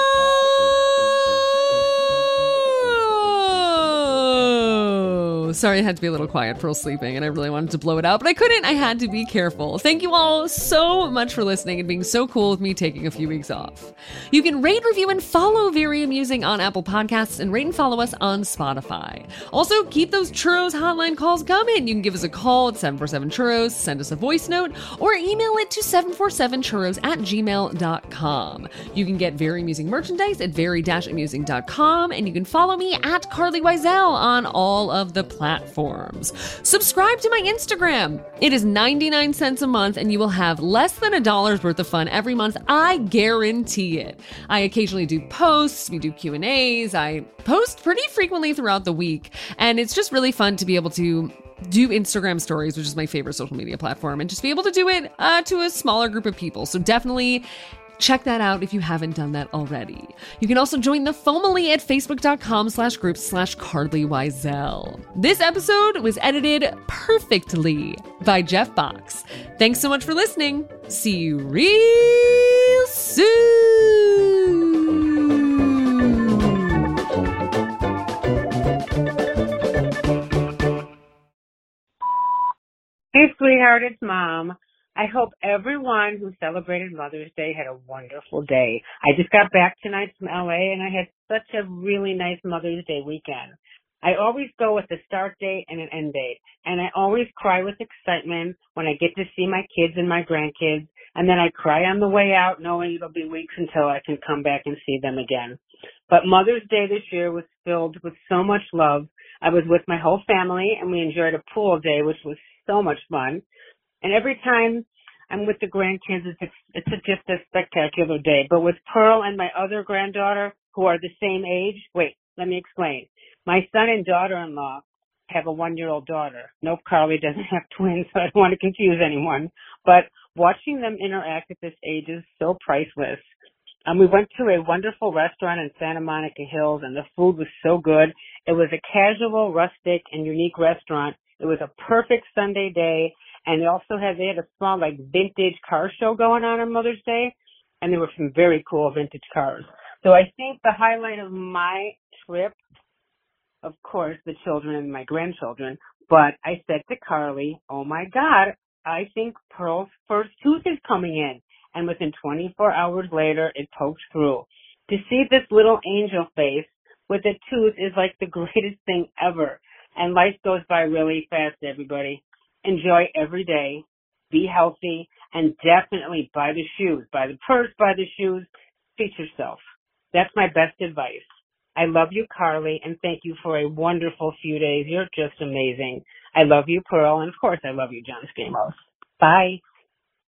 Sorry, I had to be a little quiet. Pearl's sleeping, and I really wanted to blow it out, but I couldn't. I had to be careful. Thank you all so much for listening and being so cool with me taking a few weeks off. You can rate, review, and follow Very Amusing on Apple Podcasts, and rate and follow us on Spotify. Also, keep those Churros hotline calls coming. You can give us a call at 747-CHURROS, send us a voice note, or email it to 747churros@gmail.com. You can get Very Amusing merchandise at very-amusing.com, and you can follow me at Carly Wiesel on all of the platforms. Subscribe to my Instagram. It is 99 cents a month, and you will have less than $1 worth of fun every month. I guarantee it. I occasionally do posts. We do Q&As. I post pretty frequently throughout the week, and it's just really fun to be able to do Instagram stories, which is my favorite social media platform, and just be able to do it to a smaller group of people. So definitely check that out if you haven't done that already. You can also join the Family at facebook.com/groups/Carly Wiesel. This episode was edited perfectly by Jeff Box. Thanks so much for listening. See you real soon. Hey, sweetheart, it's Mom. I hope everyone who celebrated Mother's Day had a wonderful day. I just got back tonight from LA, and I had such a really nice Mother's Day weekend. I always go with a start date and an end date, and I always cry with excitement when I get to see my kids and my grandkids, and then I cry on the way out knowing it'll be weeks until I can come back and see them again. But Mother's Day this year was filled with so much love. I was with my whole family, and we enjoyed a pool day, which was so much fun. And every time I'm with the grandkids, it's just a spectacular day. But with Pearl and my other granddaughter, who are the same age, wait, let me explain. My son and daughter-in-law have a 1-year-old daughter. Nope, Carly doesn't have twins, so I don't want to confuse anyone. But watching them interact at this age is so priceless. We went to a wonderful restaurant in Santa Monica Hills, and the food was so good. It was a casual, rustic, and unique restaurant. It was a perfect Sunday day. And they had a small, like, vintage car show going on Mother's Day, and there were some very cool vintage cars. So I think the highlight of my trip, of course, the children and my grandchildren, but I said to Carly, oh my God, I think Pearl's first tooth is coming in. and within 24 hours later, it poked through. To see this little angel face with a tooth is like the greatest thing ever. And life goes by really fast, everybody. Enjoy every day. Be healthy. And definitely buy the shoes. Buy the purse, buy the shoes. Treat yourself. That's my best advice. I love you, Carly, and thank you for a wonderful few days. You're just amazing. I love you, Pearl, and of course I love you, John Stamos. Bye.